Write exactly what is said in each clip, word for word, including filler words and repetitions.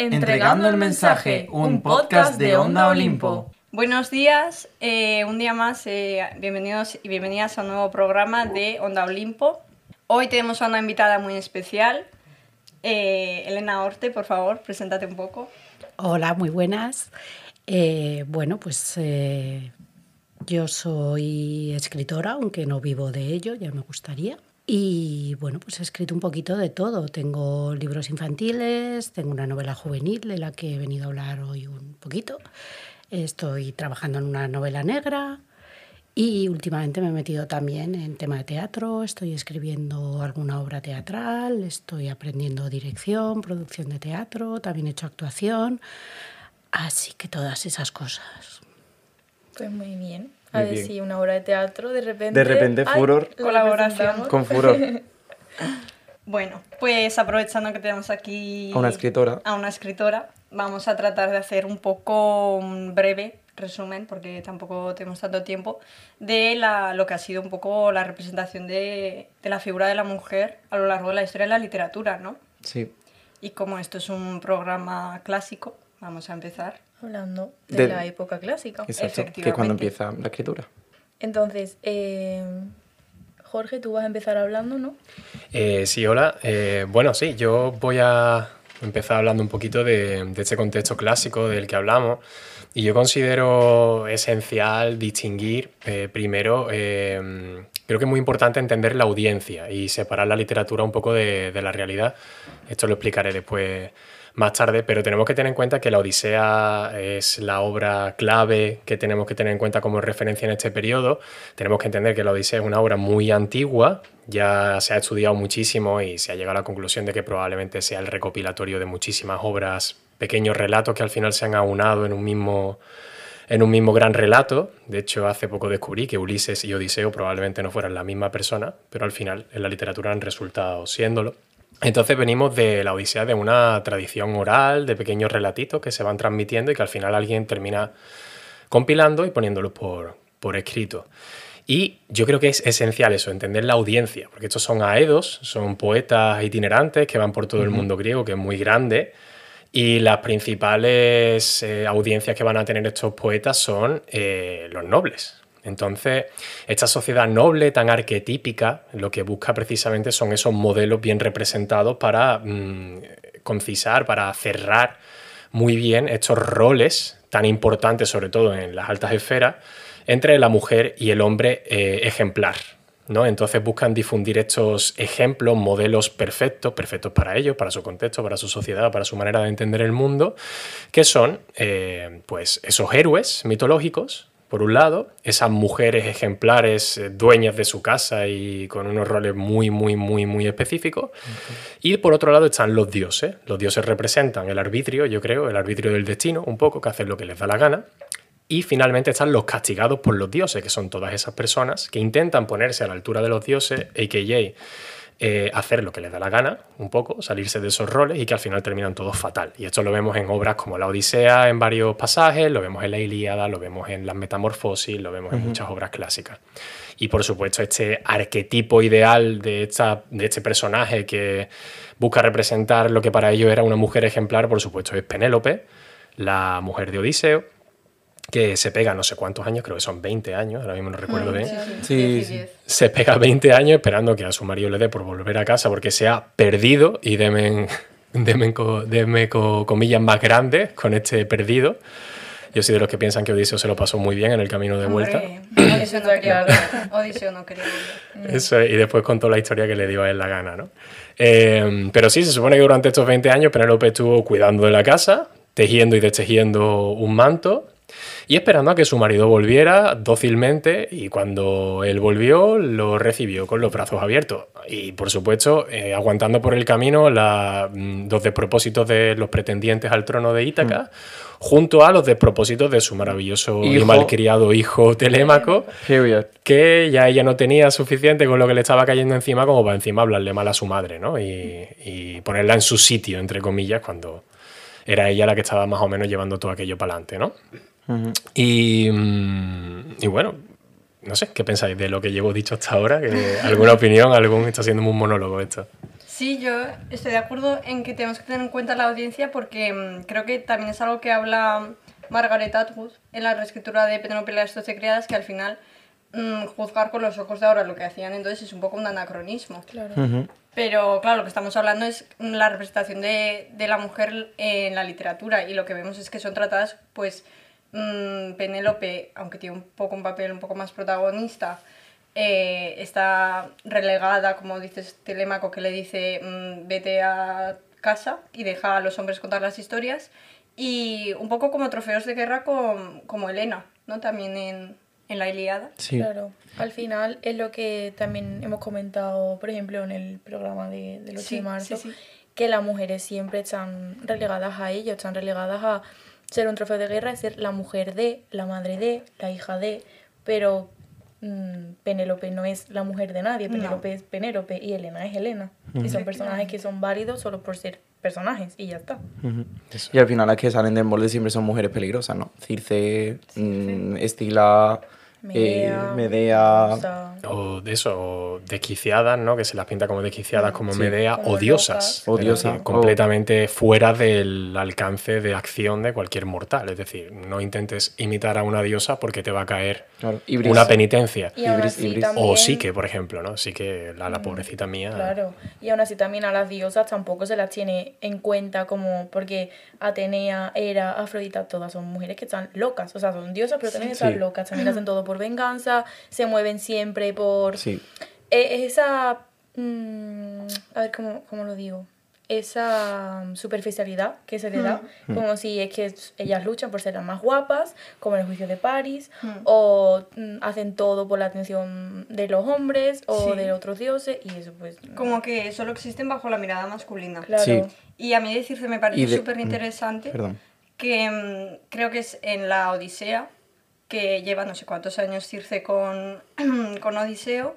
Entregando el mensaje, un podcast de Onda Olimpo. Buenos días, eh, un día más, eh, bienvenidos y bienvenidas a un nuevo programa de Onda Olimpo. Hoy tenemos a una invitada muy especial, eh, Elena Orte, por favor, preséntate un poco. Hola, muy buenas. Eh, bueno, pues eh, yo soy escritora, aunque no vivo de ello, ya me gustaría. Y bueno, pues he escrito un poquito de todo. Tengo libros infantiles, tengo una novela juvenil de la que he venido a hablar hoy un poquito. Estoy trabajando en una novela negra y últimamente me he metido también en tema de teatro. Estoy escribiendo alguna obra teatral, estoy aprendiendo dirección, producción de teatro, también he hecho actuación. Así que todas esas cosas. Pues muy bien. A Muy ver bien. si una obra de teatro de repente... De repente, ¡ay! furor. La Colaboración. presentamos. Con furor. Bueno, pues aprovechando que tenemos aquí A una escritora. a una escritora, vamos a tratar de hacer un poco un breve resumen, porque tampoco tenemos tanto tiempo, de la, lo que ha sido un poco la representación de, de la figura de la mujer a lo largo de la historia de la literatura, ¿no? Sí. Y como esto es un programa clásico, vamos a empezar. Hablando de, De- la época clásica. Exacto. Que es cuando empieza la escritura. Entonces, eh, Jorge, tú vas a empezar hablando, ¿no? Eh, sí, hola. Eh, bueno, sí, yo voy a empezar hablando un poquito de, de este contexto clásico del que hablamos. Y yo considero esencial distinguir, eh, primero, eh, creo que es muy importante entender la audiencia y separar la literatura un poco de, de la realidad. Esto lo explicaré después más tarde, pero tenemos que tener en cuenta que la Odisea es la obra clave que tenemos que tener en cuenta como referencia en este periodo. Tenemos que entender que la Odisea es una obra muy antigua, ya se ha estudiado muchísimo y se ha llegado a la conclusión de que probablemente sea el recopilatorio de muchísimas obras, pequeños relatos que al final se han aunado en un mismo, en un mismo gran relato. De hecho, hace poco descubrí que Ulises y Odiseo probablemente no fueran la misma persona, pero al final en la literatura han resultado siéndolo. Entonces venimos de la Odisea, de una tradición oral, de pequeños relatitos que se van transmitiendo y que al final alguien termina compilando y poniéndolos por, por escrito. Y yo creo que es esencial eso, entender la audiencia, porque estos son aedos, son poetas itinerantes que van por todo el mundo griego, que es muy grande, y las principales eh, audiencias que van a tener estos poetas son eh, los nobles. Entonces, esta sociedad noble, tan arquetípica, lo que busca precisamente son esos modelos bien representados para mmm, concisar, para cerrar muy bien estos roles tan importantes, sobre todo en las altas esferas, entre la mujer y el hombre eh, ejemplar, ¿no? Entonces buscan difundir estos ejemplos, modelos perfectos, perfectos para ellos, para su contexto, para su sociedad, para su manera de entender el mundo, que son eh, pues esos héroes mitológicos, por un lado, esas mujeres ejemplares, eh, dueñas de su casa y con unos roles muy, muy, muy, muy específicos. Okay. Y por otro lado están los dioses. Los dioses representan el arbitrio, yo creo, el arbitrio del destino, un poco, que hacen lo que les da la gana. Y finalmente están los castigados por los dioses, que son todas esas personas que intentan ponerse a la altura de los dioses, a k a eh, hacer lo que les da la gana, un poco, salirse de esos roles y que al final terminan todos fatal. Y esto lo vemos en obras como la Odisea en varios pasajes, lo vemos en la Ilíada, lo vemos en las Metamorfosis, lo vemos en uh-huh. muchas obras clásicas. Y por supuesto este arquetipo ideal de, esta, de este personaje que busca representar lo que para ellos era una mujer ejemplar, por supuesto es Penélope, la mujer de Odiseo, que se pega no sé cuántos años, creo que son veinte años, ahora mismo no recuerdo bien. Sí, sí. Se pega veinte años esperando que a su marido le dé por volver a casa porque se ha perdido, y denme, denme, denme comillas más grandes con este perdido. Yo soy de los que piensan que Odiseo se lo pasó muy bien en el camino de vuelta. Hombre, Odiseo no quería Odiseo no quería Eso, y después contó la historia que le dio a él la gana, ¿no? Eh, pero sí, se supone que durante estos veinte años Penélope estuvo cuidando de la casa, tejiendo y destejiendo un manto, y esperando a que su marido volviera dócilmente, y cuando él volvió lo recibió con los brazos abiertos y por supuesto eh, aguantando por el camino la, los despropósitos de los pretendientes al trono de Ítaca, mm. junto a los despropósitos de su maravilloso hijo. y malcriado hijo Telémaco, Period. que ya ella no tenía suficiente con lo que le estaba cayendo encima como para encima hablarle mal a su madre, ¿no? y, y ponerla en su sitio, entre comillas, cuando era ella la que estaba más o menos llevando todo aquello para adelante, ¿no? Uh-huh. Y, y bueno, no sé, ¿qué pensáis de lo que llevo dicho hasta ahora? ¿Que ¿Alguna opinión? ¿Algún? Está siendo un monólogo esto. Sí, yo estoy de acuerdo en que tenemos que tener en cuenta la audiencia porque mmm, creo que también es algo que habla Margaret Atwood en la reescritura de Penélope y las doce criadas, que al final mmm, juzgar con los ojos de ahora lo que hacían entonces es un poco un anacronismo. Claro. Ujú. Pero claro, lo que estamos hablando es la representación de, de la mujer en la literatura y lo que vemos es que son tratadas, pues, mmm, Penélope, aunque tiene un poco un papel un poco más protagonista, eh, está relegada, como dices Telémaco, que le dice mmm, vete a casa y deja a los hombres contar las historias, y un poco como trofeos de guerra con, como Helena, ¿no? También en, en la Ilíada. Sí. Claro, al final es lo que también hemos comentado, por ejemplo, en el programa de, del ocho Sí, de marzo, sí, sí. que las mujeres siempre están relegadas a ello, están relegadas a ser un trofeo de guerra, ser la mujer de, la madre de, la hija de, pero mmm, Penélope no es la mujer de nadie, Penélope No. es Penélope y Helena es Helena. Y son personajes que son válidos solo por ser personajes y ya está. Ujú. Eso. Y al final las que salen del molde siempre son mujeres peligrosas, ¿no? Circe, mm, Escila, Medea, eh, Medea. o sea, O de eso, o desquiciadas, ¿no? Que se las pinta como desquiciadas, como Sí. Medea, Como o diosas. locas. O Es diosa, decir, o- completamente fuera del alcance de acción de cualquier mortal. Es decir, no intentes imitar a una diosa porque te va a caer Claro, Ibris. una penitencia. y aún Ibris- así Ibris. también... O Psique, por ejemplo, ¿no? Psique, la, la pobrecita mía. Claro, y aún así también a las diosas tampoco se las tiene en cuenta como porque Atenea, Hera, Afrodita, todas son mujeres que están locas, o sea, son diosas pero también están Sí. locas, también hacen todo por venganza, se mueven siempre por... Sí. Eh, esa... mm, a ver, ¿cómo, cómo lo digo? Esa mm, superficialidad que se le da, como si es que s- ellas luchan por ser las más guapas, como en el juicio de París, o mm, hacen todo por la atención de los hombres o Sí. de otros dioses, y eso pues... Como que solo existen bajo la mirada masculina. Claro. Sí. Y a mí decirse me Y parece de- súper interesante Perdón. que mm, creo que es en la Odisea, que lleva no sé cuántos años Circe con, con Odiseo,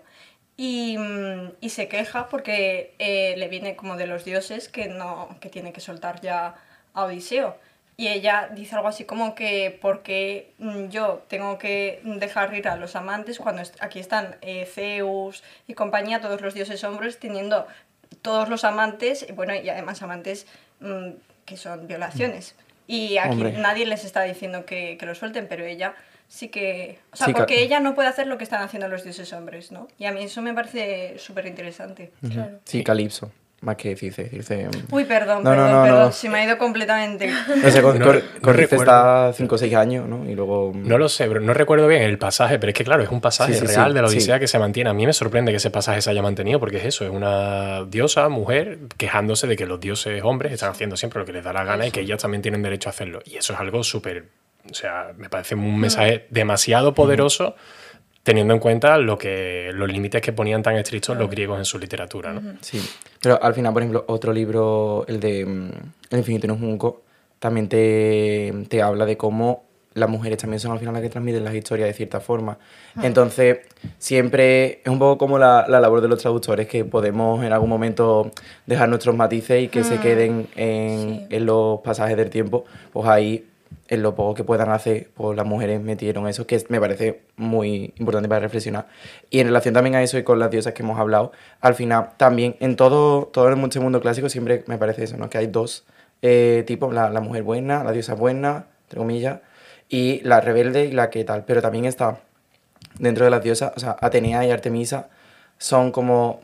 y, mm, y se queja porque eh, le viene como de los dioses que, no, que tiene que soltar ya a Odiseo. Y ella dice algo así como que porque mm, yo tengo que dejar ir a los amantes cuando est- aquí están eh, Zeus y compañía, todos los dioses hombres teniendo todos los amantes, y bueno, y además amantes mm, que son violaciones. Y aquí Hombre. nadie les está diciendo que, que lo suelten, pero ella sí que... O sea, Sí, ca- porque ella no puede hacer lo que están haciendo los dioses hombres, ¿no? Y a mí eso me parece súper interesante. Claro. Sí, Calipso, más que Circe. Circe mm. Uy, perdón, No, no, perdón, no, perdón, no. se me ha ido completamente. No sé, con, No- con- no con Circe recuerdo. está cinco o seis años, ¿no? Y luego... mm, No lo sé, pero no recuerdo bien el pasaje, pero es que claro, es un pasaje Sí, sí, real sí, de la sí. Odisea que se mantiene. A mí me sorprende que ese pasaje se haya mantenido porque es eso, es una diosa, mujer, quejándose de que los dioses hombres están haciendo siempre lo que les da la gana y que ellas también tienen derecho a hacerlo. Y eso es algo súper, o sea, me parece un mensaje demasiado poderoso teniendo en cuenta lo que, los límites que ponían tan estrictos los griegos en su literatura, ¿no? Sí, pero al final, por ejemplo, otro libro, el de mm, El infinito en un junco, también te, te habla de cómo las mujeres también son al final las que transmiten las historias de cierta forma. Entonces, siempre es un poco como la, la labor de los traductores, que podemos en algún momento dejar nuestros matices y que se queden en, Sí. en los pasajes del tiempo, pues ahí, en lo poco que puedan hacer, pues las mujeres metieron eso, que es- me parece muy importante para reflexionar. Y en relación también a eso y con las diosas que hemos hablado, al final también en todo, todo el mundo, mundo clásico siempre me parece eso, ¿no? Que hay dos eh, tipos, la, la mujer buena, la diosa buena, entre comillas, y la rebelde y la que tal. Pero también está dentro de las diosas, o sea, Atenea y Artemisa son como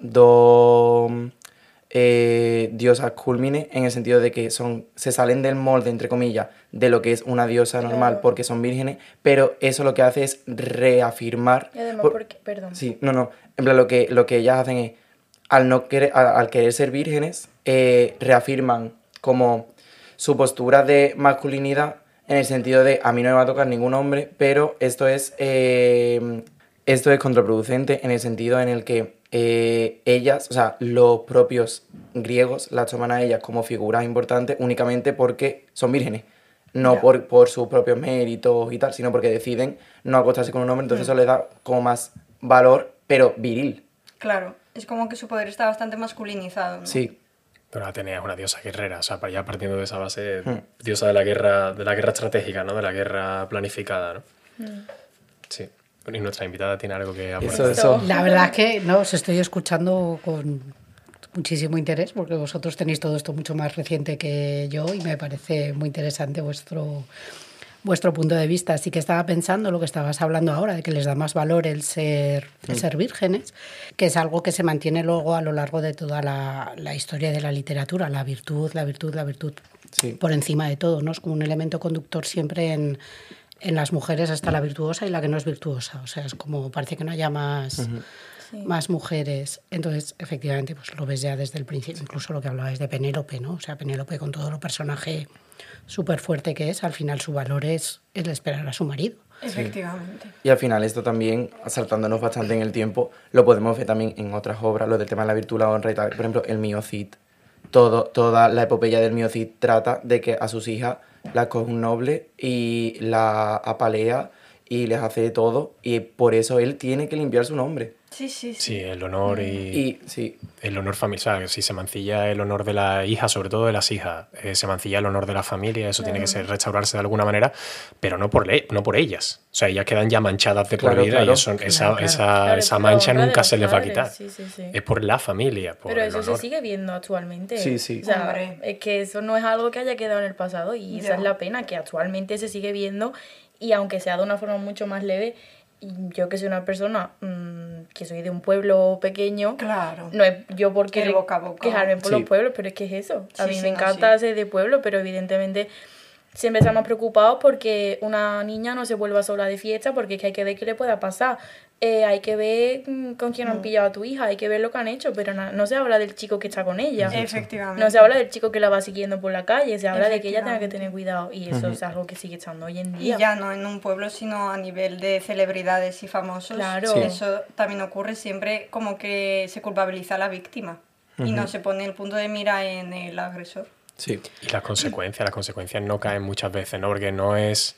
dos eh, diosas cúlmines en el sentido de que son, se salen del molde, entre comillas, de lo que es una diosa normal Claro. porque son vírgenes, pero eso lo que hace es reafirmar... Y además por- porque... Perdón. Sí, no, no, en plan lo que, lo que ellas hacen es, al, no querer, al, al querer ser vírgenes, eh, reafirman como su postura de masculinidad en el sentido de a mí no me va a tocar ningún hombre, pero esto es, eh, esto es contraproducente en el sentido en el que eh, ellas, o sea, los propios griegos las toman a ellas como figuras importantes únicamente porque son vírgenes, no Ya. por, por sus propios méritos y tal, sino porque deciden no acostarse con un hombre, entonces eso les da como más valor, pero viril. Claro, es como que su poder está bastante masculinizado, ¿no? Sí, Pero Atenea es una diosa guerrera, o sea, para- ya partiendo de esa base, Hmm. diosa de la guerra, de la guerra estratégica, ¿no? De la guerra planificada, ¿no? Sí. Y nuestra invitada tiene algo que aportar. eso, eso. La verdad es que no, os estoy escuchando con, muchísimo interés porque vosotros tenéis todo esto mucho más reciente que yo y me parece muy interesante vuestro, vuestro punto de vista. Así que estaba pensando lo que estabas hablando ahora, de que les da más valor el ser, el ser vírgenes, que es algo que se mantiene luego a lo largo de toda la, la historia de la literatura, la virtud, la virtud, la virtud, sí. por encima de todo, ¿no? Es como un elemento conductor siempre en, en las mujeres, hasta la virtuosa y la que no es virtuosa. O sea, es como parece que no haya más... Uh-huh. Sí. más mujeres. Entonces, efectivamente, pues lo ves ya desde el principio, incluso lo que hablabais de Penélope, ¿no? O sea, Penélope con todo lo personaje súper fuerte que es, al final su valor es el esperar a su marido. Efectivamente. Sí. Y al final esto también, saltándonos bastante en el tiempo, lo podemos ver también en otras obras, lo del tema de la virtud, la honra y tal. Por ejemplo, el Mío Cid. Todo, toda la epopeya del Mío Cid trata de que a sus hijas las coge un noble y la apalea y les hace de todo, y por eso él tiene que limpiar su nombre. Sí, sí, sí. Sí, el honor y, y sí. el honor familiar. O sea, si se mancilla el honor de la hija, sobre todo de las hijas, eh, se mancilla el honor de la familia, eso claro. tiene que ser restaurarse de alguna manera, pero no por, le no por ellas. O sea, ellas quedan ya manchadas de por claro, vida claro. y eso, claro, esa, claro. esa, claro, esa mancha nunca se les va a quitar. Sí, sí, sí. Es por la familia, por Pero el eso honor. se sigue viendo actualmente. Sí, sí. O sea, Hombre. es que eso no es algo que haya quedado en el pasado y esa ya. es la pena, que actualmente se sigue viendo y aunque sea de una forma mucho más leve, yo que soy una persona mmm, que soy de un pueblo pequeño, claro. no es yo por querer boca a boca. quejarme por sí. los pueblos, pero es que es eso. A sí, mí sí, me no, encanta sí. ser de pueblo, pero evidentemente siempre estamos preocupados porque una niña no se vuelva sola de fiesta, porque es que hay que ver qué le pueda pasar. Eh, hay que ver con quién han pillado a tu hija, hay que ver lo que han hecho, pero no, no se habla del chico que está con ella. Efectivamente. No se habla del chico que la va siguiendo por la calle, se habla de que ella tenga que tener cuidado y eso Uh-huh. es algo que sigue estando hoy en día. Y ya no en un pueblo, sino a nivel de celebridades y famosos. Claro. Sí. Eso también ocurre siempre, como que se culpabiliza a la víctima uh-huh. y no se pone el punto de mira en el agresor. Sí. Y las consecuencias, las consecuencias no caen muchas veces, ¿no? Porque no es...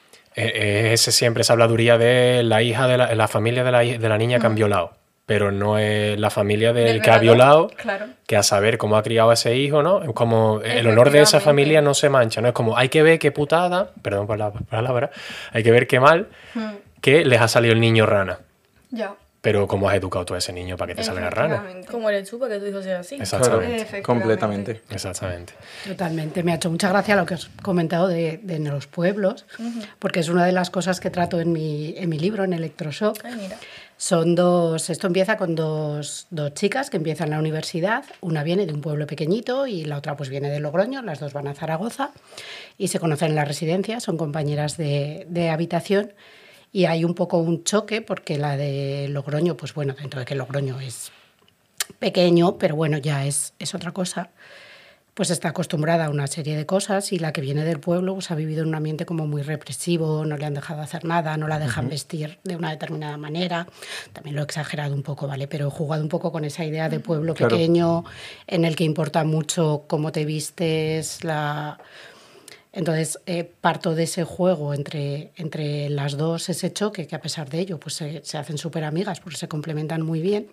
Es siempre esa habladuría de la hija de la, la familia de la, de la niña que han violado, pero no es la familia del, del que ha violado, claro. que a saber cómo ha criado a ese hijo, ¿no? Es como el honor de esa familia no se mancha, ¿no? Es como hay que ver qué putada, perdón por la palabra, hay que ver qué mal hmm. que les ha salido el niño rana. Ya. Pero cómo has educado tú a ese niño para que te salga rana. Como eres tú para que tu hijo sea así. Exactamente. Claro, completamente. Exactamente. Totalmente. Me ha hecho mucha gracia lo que has comentado de, de los pueblos, uh-huh. porque es una de las cosas que trato en mi, en mi libro, en Electroshock. Ay, mira. Son dos, esto empieza con dos, dos chicas que empiezan la universidad. Una viene de un pueblo pequeñito y la otra pues viene de Logroño. Las dos van a Zaragoza y se conocen en la residencia, son compañeras de, de habitación. Y hay un poco un choque porque la de Logroño, pues bueno, dentro de que Logroño es pequeño, pero bueno, ya es, es otra cosa, pues está acostumbrada a una serie de cosas y la que viene del pueblo pues ha vivido en un ambiente como muy represivo, no le han dejado hacer nada, no la dejan uh-huh. vestir de una determinada manera, también lo he exagerado un poco, ¿vale? Pero he jugado un poco con esa idea de pueblo claro. pequeño en el que importa mucho cómo te vistes, la... Entonces, eh, parto de ese juego entre, entre las dos, ese choque, que a pesar de ello pues se, se hacen súper amigas porque se complementan muy bien.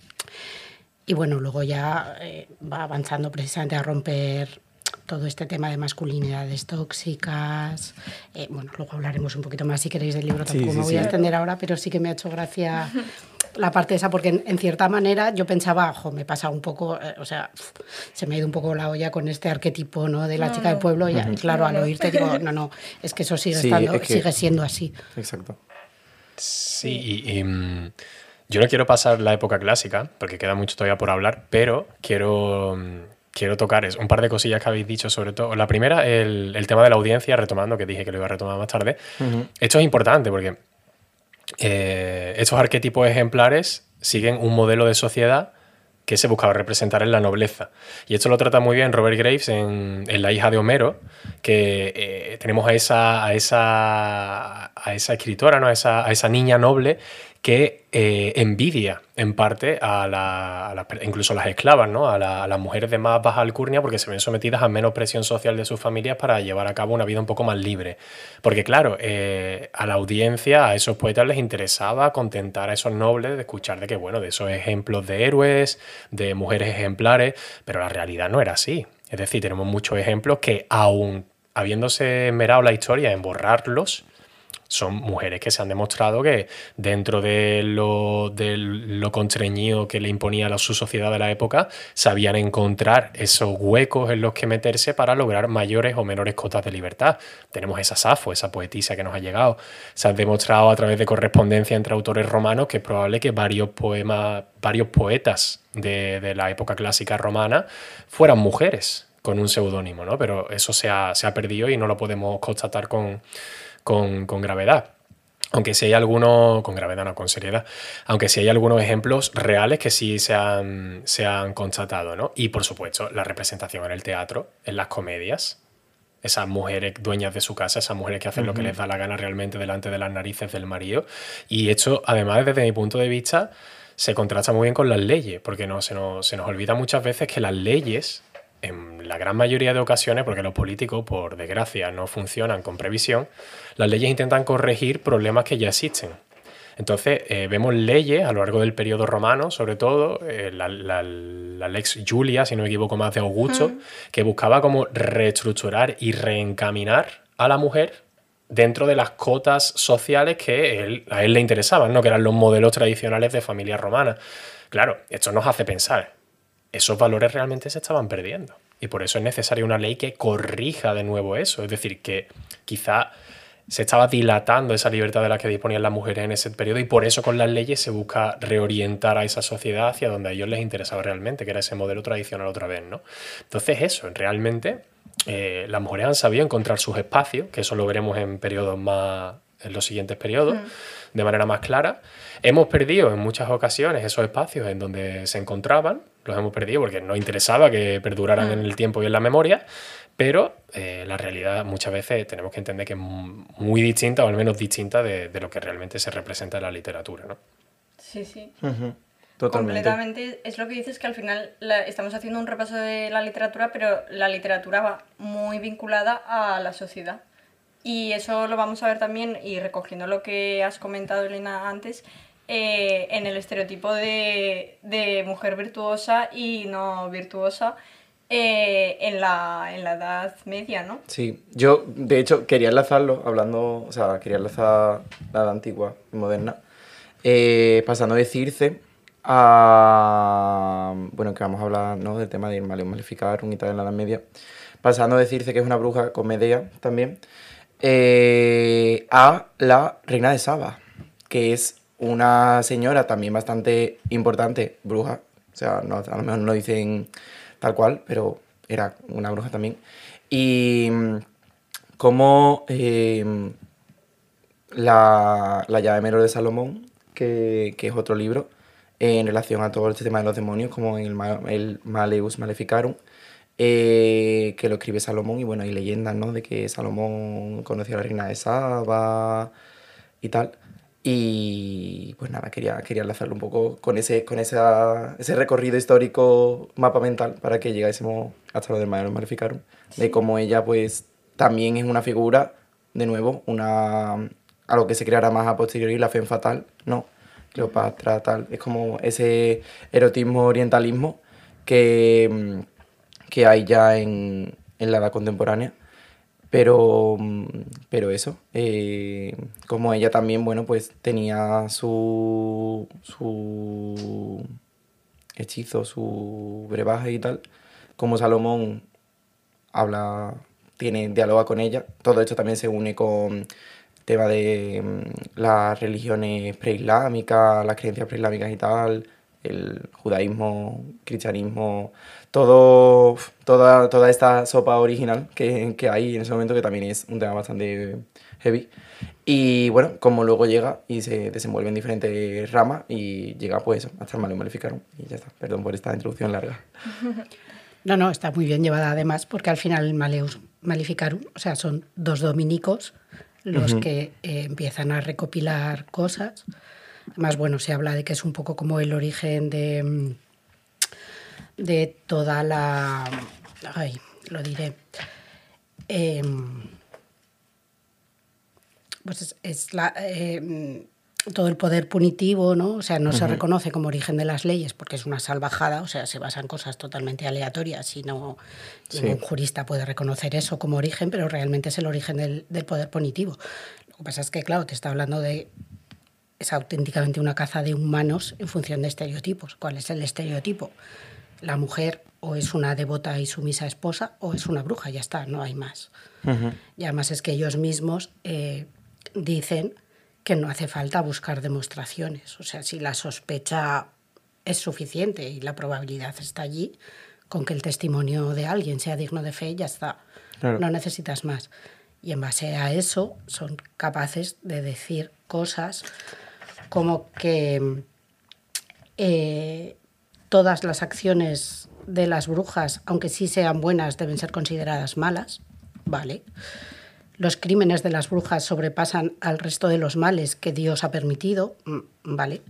Y bueno, luego ya eh, va avanzando precisamente a romper todo este tema de masculinidades tóxicas. Eh, bueno, luego hablaremos un poquito más si queréis del libro, tampoco sí, sí, me voy sí. a extender ahora, pero sí que me ha hecho gracia la parte esa, porque en, en cierta manera yo pensaba, ojo, me pasa un poco, eh, o sea, se me ha ido un poco la olla con este arquetipo, ¿no? De la no, chica del pueblo, y uh-huh. claro, al oírte digo, no, no, es que eso sigue, sí, estando, es que... sigue siendo así. Exacto. Sí, y, y um, yo no quiero pasar la época clásica, porque queda mucho todavía por hablar, pero quiero... Um, Quiero tocar es un par de cosillas que habéis dicho, sobre todo. La primera, el, el tema de la audiencia, retomando, que dije que lo iba a retomar más tarde. Uh-huh. Esto es importante porque eh, estos arquetipos ejemplares siguen un modelo de sociedad que se buscaba representar en la nobleza. Y esto lo trata muy bien Robert Graves en, en La hija de Homero, que eh, tenemos a esa, a, esa, a esa escritora, ¿no? a, esa, a esa niña noble que eh, envidia en parte a, la, a la, incluso a las esclavas, ¿no? a, la, a las mujeres de más baja alcurnia, porque se ven sometidas a menos presión social de sus familias para llevar a cabo una vida un poco más libre. Porque claro, eh, a la audiencia, a esos poetas les interesaba contentar a esos nobles, de escuchar de que, bueno, de esos ejemplos de héroes, de mujeres ejemplares, pero la realidad no era así. Es decir, tenemos muchos ejemplos que aún habiéndose esmerado la historia en borrarlos, son mujeres que se han demostrado que dentro de lo, de lo constreñido que le imponía la, su sociedad de la época, sabían encontrar esos huecos en los que meterse para lograr mayores o menores cotas de libertad. Tenemos esa Safo, esa poetisa que nos ha llegado. Se ha demostrado a través de correspondencia entre autores romanos que es probable que varios poemas, varios poetas de, de la época clásica romana fueran mujeres con un seudónimo, ¿no? Pero eso se ha, se ha perdido y no lo podemos constatar con... Con, con gravedad, aunque si hay algunos, con gravedad no, con seriedad, aunque si hay algunos ejemplos reales que sí se han, se han constatado, ¿no? Y por supuesto, la representación en el teatro, en las comedias, esas mujeres dueñas de su casa, esas mujeres que hacen uh-huh. lo que les da la gana realmente delante de las narices del marido. Y esto, además, desde mi punto de vista, se contrasta muy bien con las leyes, porque no, se, nos, se nos olvida muchas veces que las leyes, en la gran mayoría de ocasiones, porque los políticos, por desgracia, no funcionan con previsión, las leyes intentan corregir problemas que ya existen. Entonces, eh, vemos leyes a lo largo del periodo romano, sobre todo, eh, la, la, la Lex Julia, si no me equivoco, más de Augusto, mm. que buscaba como reestructurar y reencaminar a la mujer dentro de las cotas sociales que él, a él le interesaban, ¿no? Que eran los modelos tradicionales de familia romana. Claro, esto nos hace pensar. Esos valores realmente se estaban perdiendo. Y por eso es necesaria una ley que corrija de nuevo eso. Es decir, que quizá se estaba dilatando esa libertad de la que disponían las mujeres en ese periodo y por eso con las leyes se busca reorientar a esa sociedad hacia donde a ellos les interesaba realmente, que era ese modelo tradicional otra vez, ¿no? Entonces eso, realmente eh, las mujeres han sabido encontrar sus espacios, que eso lo veremos en periodos más, en los siguientes periodos, mm. de manera más clara. Hemos perdido en muchas ocasiones esos espacios en donde se encontraban, los hemos perdido porque nos interesaba que perduraran mm. en el tiempo y en la memoria, pero eh, la realidad muchas veces tenemos que entender que es muy distinta, o al menos distinta de, de lo que realmente se representa en la literatura, ¿no? Sí, sí. Uh-huh. Totalmente. Completamente. Es lo que dices, que al final la, estamos haciendo un repaso de la literatura, pero la literatura va muy vinculada a la sociedad. Y eso lo vamos a ver también, y recogiendo lo que has comentado, Elena, antes, eh, en el estereotipo de, de mujer virtuosa y no virtuosa eh, en, la, en la Edad Media, ¿no? Sí, yo de hecho quería enlazarlo, hablando, o sea, quería enlazar la Edad Antigua y Moderna, eh, pasando de Circe a, bueno, que vamos a hablar, ¿no?, del tema de Maleus Maleficarum y tal en la Edad Media, pasando de Circe, que es una bruja, con Medea también, eh, a la reina de Saba, que es una señora también bastante importante, bruja, o sea, no, a lo mejor no dicen tal cual, pero era una bruja también, y como eh, la, la llave menor de Salomón, que, que es otro libro, en relación a todo este tema de los demonios, como en el, el Maleus Maleficarum, eh, que lo escribe Salomón, y bueno, hay leyendas, ¿no?, de que Salomón conoció a la reina de Saba y tal. Y pues nada, quería, quería enlazarlo un poco con ese, con esa, ese recorrido histórico, mapa mental, para que llegásemos hasta lo del Maleus Maleficarum, sí. De cómo ella pues también es una figura, de nuevo, una, a lo que se creará más a posteriori, la femme fatale, ¿no? Cleopatra, tal, es como ese erotismo, orientalismo que, que hay ya en, en la edad contemporánea, pero, pero eso, eh, como ella también, bueno, pues tenía su, su hechizo, su brebaje y tal, como Salomón habla, tiene, dialoga con ella, todo esto también se une con tema de um, las religiones preislámicas, las creencias preislámicas y tal, el judaísmo, cristianismo, todo, toda, toda esta sopa original que, que hay en ese momento, que también es un tema bastante heavy. Y bueno, como luego llega y se desenvuelve en diferentes ramas y llega pues eso, hasta el Maleus Maleficarum. Y ya está, perdón por esta introducción larga. No, no, está muy bien llevada además, porque al final el Maleus Maleficarum, o sea, son dos dominicos los uh-huh. que eh, empiezan a recopilar cosas. Además, bueno, se habla de que es un poco como el origen de, de toda la... Ay, lo diré. Eh, pues es, es la... Eh, todo el poder punitivo, ¿no? O sea, no uh-huh. se reconoce como origen de las leyes porque es una salvajada, o sea, se basa en cosas totalmente aleatorias y no sí. ningún jurista puede reconocer eso como origen, pero realmente es el origen del, del poder punitivo. Lo que pasa es que, claro, te está hablando de... Es auténticamente una caza de humanos en función de estereotipos. ¿Cuál es el estereotipo? La mujer o es una devota y sumisa esposa o es una bruja, ya está, no hay más. Uh-huh. Y además es que ellos mismos eh, dicen que no hace falta buscar demostraciones. O sea, si la sospecha es suficiente y la probabilidad está allí, con que el testimonio de alguien sea digno de fe, ya está. Claro. No necesitas más. Y en base a eso son capaces de decir cosas como que eh, todas las acciones de las brujas, aunque sí sean buenas, deben ser consideradas malas, ¿vale? Los crímenes de las brujas sobrepasan al resto de los males que Dios ha permitido, ¿vale?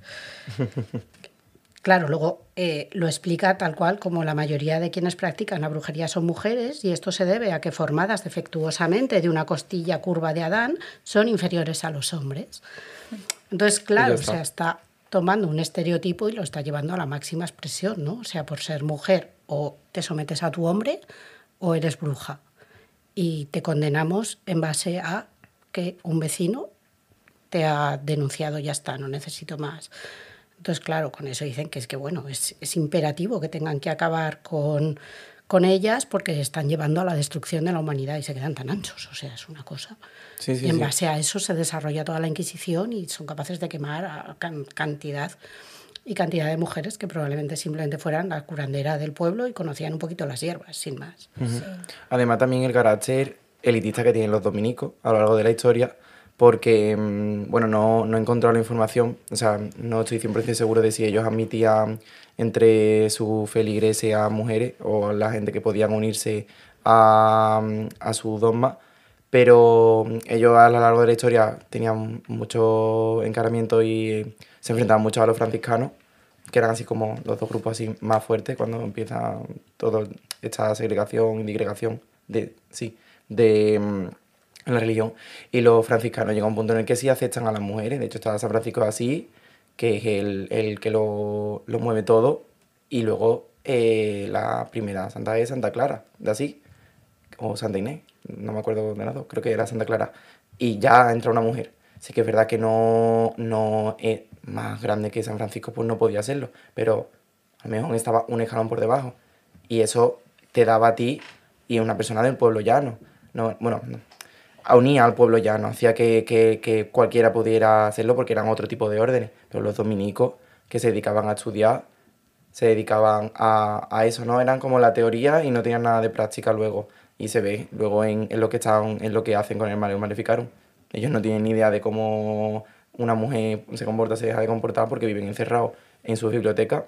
Claro, luego eh, lo explica tal cual como la mayoría de quienes practican la brujería son mujeres y esto se debe a que formadas defectuosamente de una costilla curva de Adán son inferiores a los hombres. Entonces, claro, o sea, está tomando un estereotipo y lo está llevando a la máxima expresión, ¿no? O sea, por ser mujer o te sometes a tu hombre o eres bruja. Y te condenamos en base a que un vecino te ha denunciado, ya está, no necesito más. Entonces, claro, con eso dicen que es que, bueno, es, es imperativo que tengan que acabar con, con ellas porque están llevando a la destrucción de la humanidad y se quedan tan anchos, o sea, es una cosa. Sí, sí, y en sí. base a eso se desarrolla toda la Inquisición y son capaces de quemar a can, cantidad y cantidad de mujeres que probablemente simplemente fueran la curandera del pueblo y conocían un poquito las hierbas, sin más. Uh-huh. Sí. Además, también el carácter elitista que tienen los dominicos a lo largo de la historia, porque, bueno, no, no he encontrado la información, o sea, no estoy cien por ciento seguro de si ellos admitían entre su feligreses a mujeres o la gente que podían unirse a, a su dogma, pero ellos a lo largo de la historia tenían mucho encaramiento y se enfrentaban mucho a los franciscanos, que eran así como los dos grupos así más fuertes cuando empieza toda esta segregación y digregación de, sí, de... en la religión, y los franciscanos llegan a un punto en el que sí aceptan a las mujeres. De hecho está San Francisco de Asís, que es el, el que lo, lo mueve todo, y luego eh, la primera santa es Santa Clara de Asís, o Santa Inés, no me acuerdo de las dos, creo que era Santa Clara, y ya entra una mujer. Sí que es verdad que no, no es más grande que San Francisco, pues no podía serlo, pero a lo mejor estaba un escalón por debajo, y eso te daba a ti y a una persona del pueblo llano. No, bueno, no. Unía al pueblo llano, hacía que, que, que cualquiera pudiera hacerlo porque eran otro tipo de órdenes, pero los dominicos que se dedicaban a estudiar, se dedicaban a, a eso, ¿no? Eran como la teoría y no tenían nada de práctica luego, y se ve luego en, en, lo, que están, en lo que hacen con el Maleum Maleficarum. Ellos no tienen ni idea de cómo una mujer se comporta, se deja de comportar porque viven encerrados en su biblioteca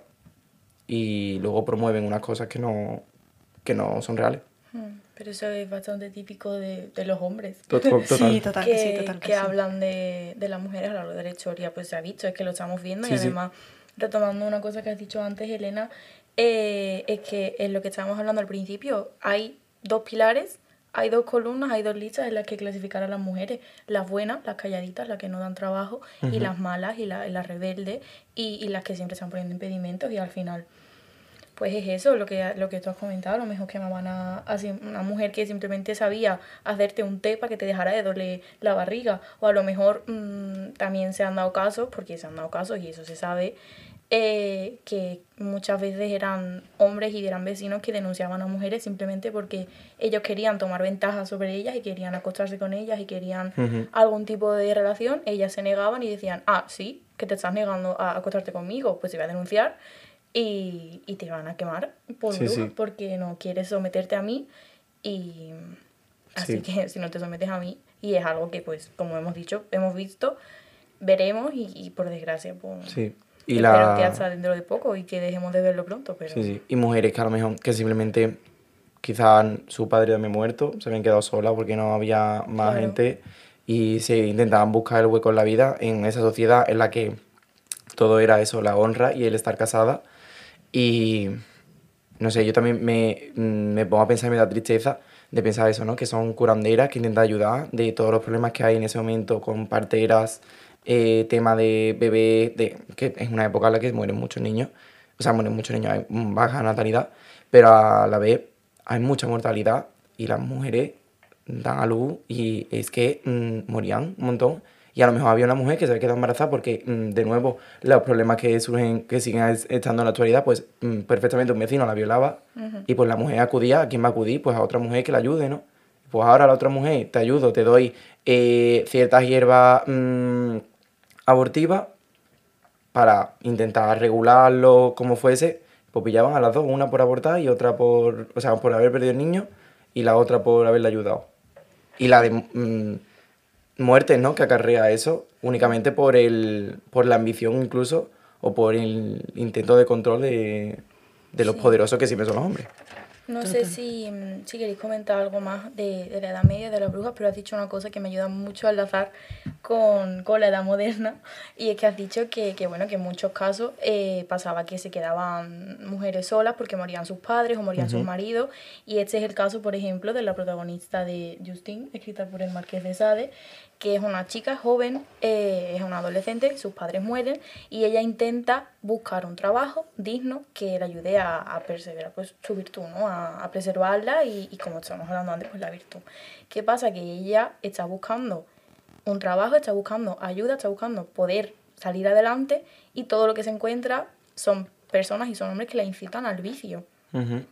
y luego promueven unas cosas que no, que no son reales. Pero eso es bastante típico de, de los hombres. Total, total. Sí, total que, que sí, total que, que sí. hablan de, de las mujeres a lo largo de la historia, pues se ha visto, es que lo estamos viendo. Sí, y además, sí. retomando una cosa que has dicho antes, Elena, eh, es que en lo que estábamos hablando al principio, hay dos pilares, hay dos columnas, hay dos listas en las que clasificar a las mujeres. Las buenas, las calladitas, las que no dan trabajo, uh-huh. y las malas, y, la, y las rebeldes, y, y las que siempre están poniendo impedimentos, y al final... Pues es eso, lo que, lo que tú has comentado, a lo mejor que me van a, a una mujer que simplemente sabía hacerte un té para que te dejara de doler la barriga, o a lo mejor mmm, también se han dado casos, porque se han dado casos y eso se sabe, eh, que muchas veces eran hombres y eran vecinos que denunciaban a mujeres simplemente porque ellos querían tomar ventaja sobre ellas y querían acostarse con ellas y querían uh-huh. algún tipo de relación, ellas se negaban y decían, ah, sí, que te estás negando a acostarte conmigo, pues te voy a denunciar. Y, y te van a quemar por sí, bruja sí. porque no quieres someterte a mí y así sí. que si no te sometes a mí y es algo que pues como hemos dicho, hemos visto, veremos y, y por desgracia pues sí. y espero la... que hasta dentro de poco y que dejemos de verlo pronto, pero sí, sí. Y mujeres que a lo mejor que simplemente quizás su padre había muerto, se habían quedado solas porque no había más claro. gente y se intentaban buscar el hueco en la vida en esa sociedad en la que todo era eso, la honra y el estar casada. Y no sé, yo también me, me pongo a pensar y me da tristeza de pensar eso, ¿no? Que son curanderas que intentan ayudar de todos los problemas que hay en ese momento con parteras, eh, tema de bebés, de, que es una época en la que mueren muchos niños, o sea, mueren muchos niños, hay baja natalidad, pero a la vez hay mucha mortalidad y las mujeres dan a luz y es que mmm, morían un montón. Y a lo mejor había una mujer que se había quedado embarazada porque, mmm, de nuevo, los problemas que surgen, que siguen estando en la actualidad, pues mmm, perfectamente un vecino la violaba uh-huh. y pues la mujer acudía, ¿a quién va a acudir? Pues a otra mujer que la ayude, ¿no? Pues ahora la otra mujer, te ayudo, te doy eh, ciertas hierbas mmm, abortivas para intentar regularlo como fuese, pues pillaban a las dos, una por abortar y otra por, o sea, por haber perdido el niño y la otra por haberle ayudado. Y la de mmm, muertes, ¿no?, que acarrea eso, únicamente por el por la ambición incluso, o por el intento de control de, de los sí. poderosos que siempre son los hombres. No sé si, si queréis comentar algo más de, de la Edad Media, de las brujas, pero has dicho una cosa que me ayuda mucho a enlazar con, con la Edad Moderna, y es que has dicho que, que, bueno, que en muchos casos eh, pasaba que se quedaban mujeres solas porque morían sus padres o morían uh-huh. sus maridos, y este es el caso, por ejemplo, de la protagonista de Justine, escrita por el Marqués de Sade, que es una chica joven, eh, es una adolescente, sus padres mueren, y ella intenta buscar un trabajo digno que le ayude a, a perseverar pues, su virtud, ¿no? a, a preservarla y, y, como estamos hablando antes, pues la virtud. ¿Qué pasa? Que ella está buscando un trabajo, está buscando ayuda, está buscando poder salir adelante, y todo lo que se encuentra son personas y son hombres que la incitan al vicio. Uh-huh.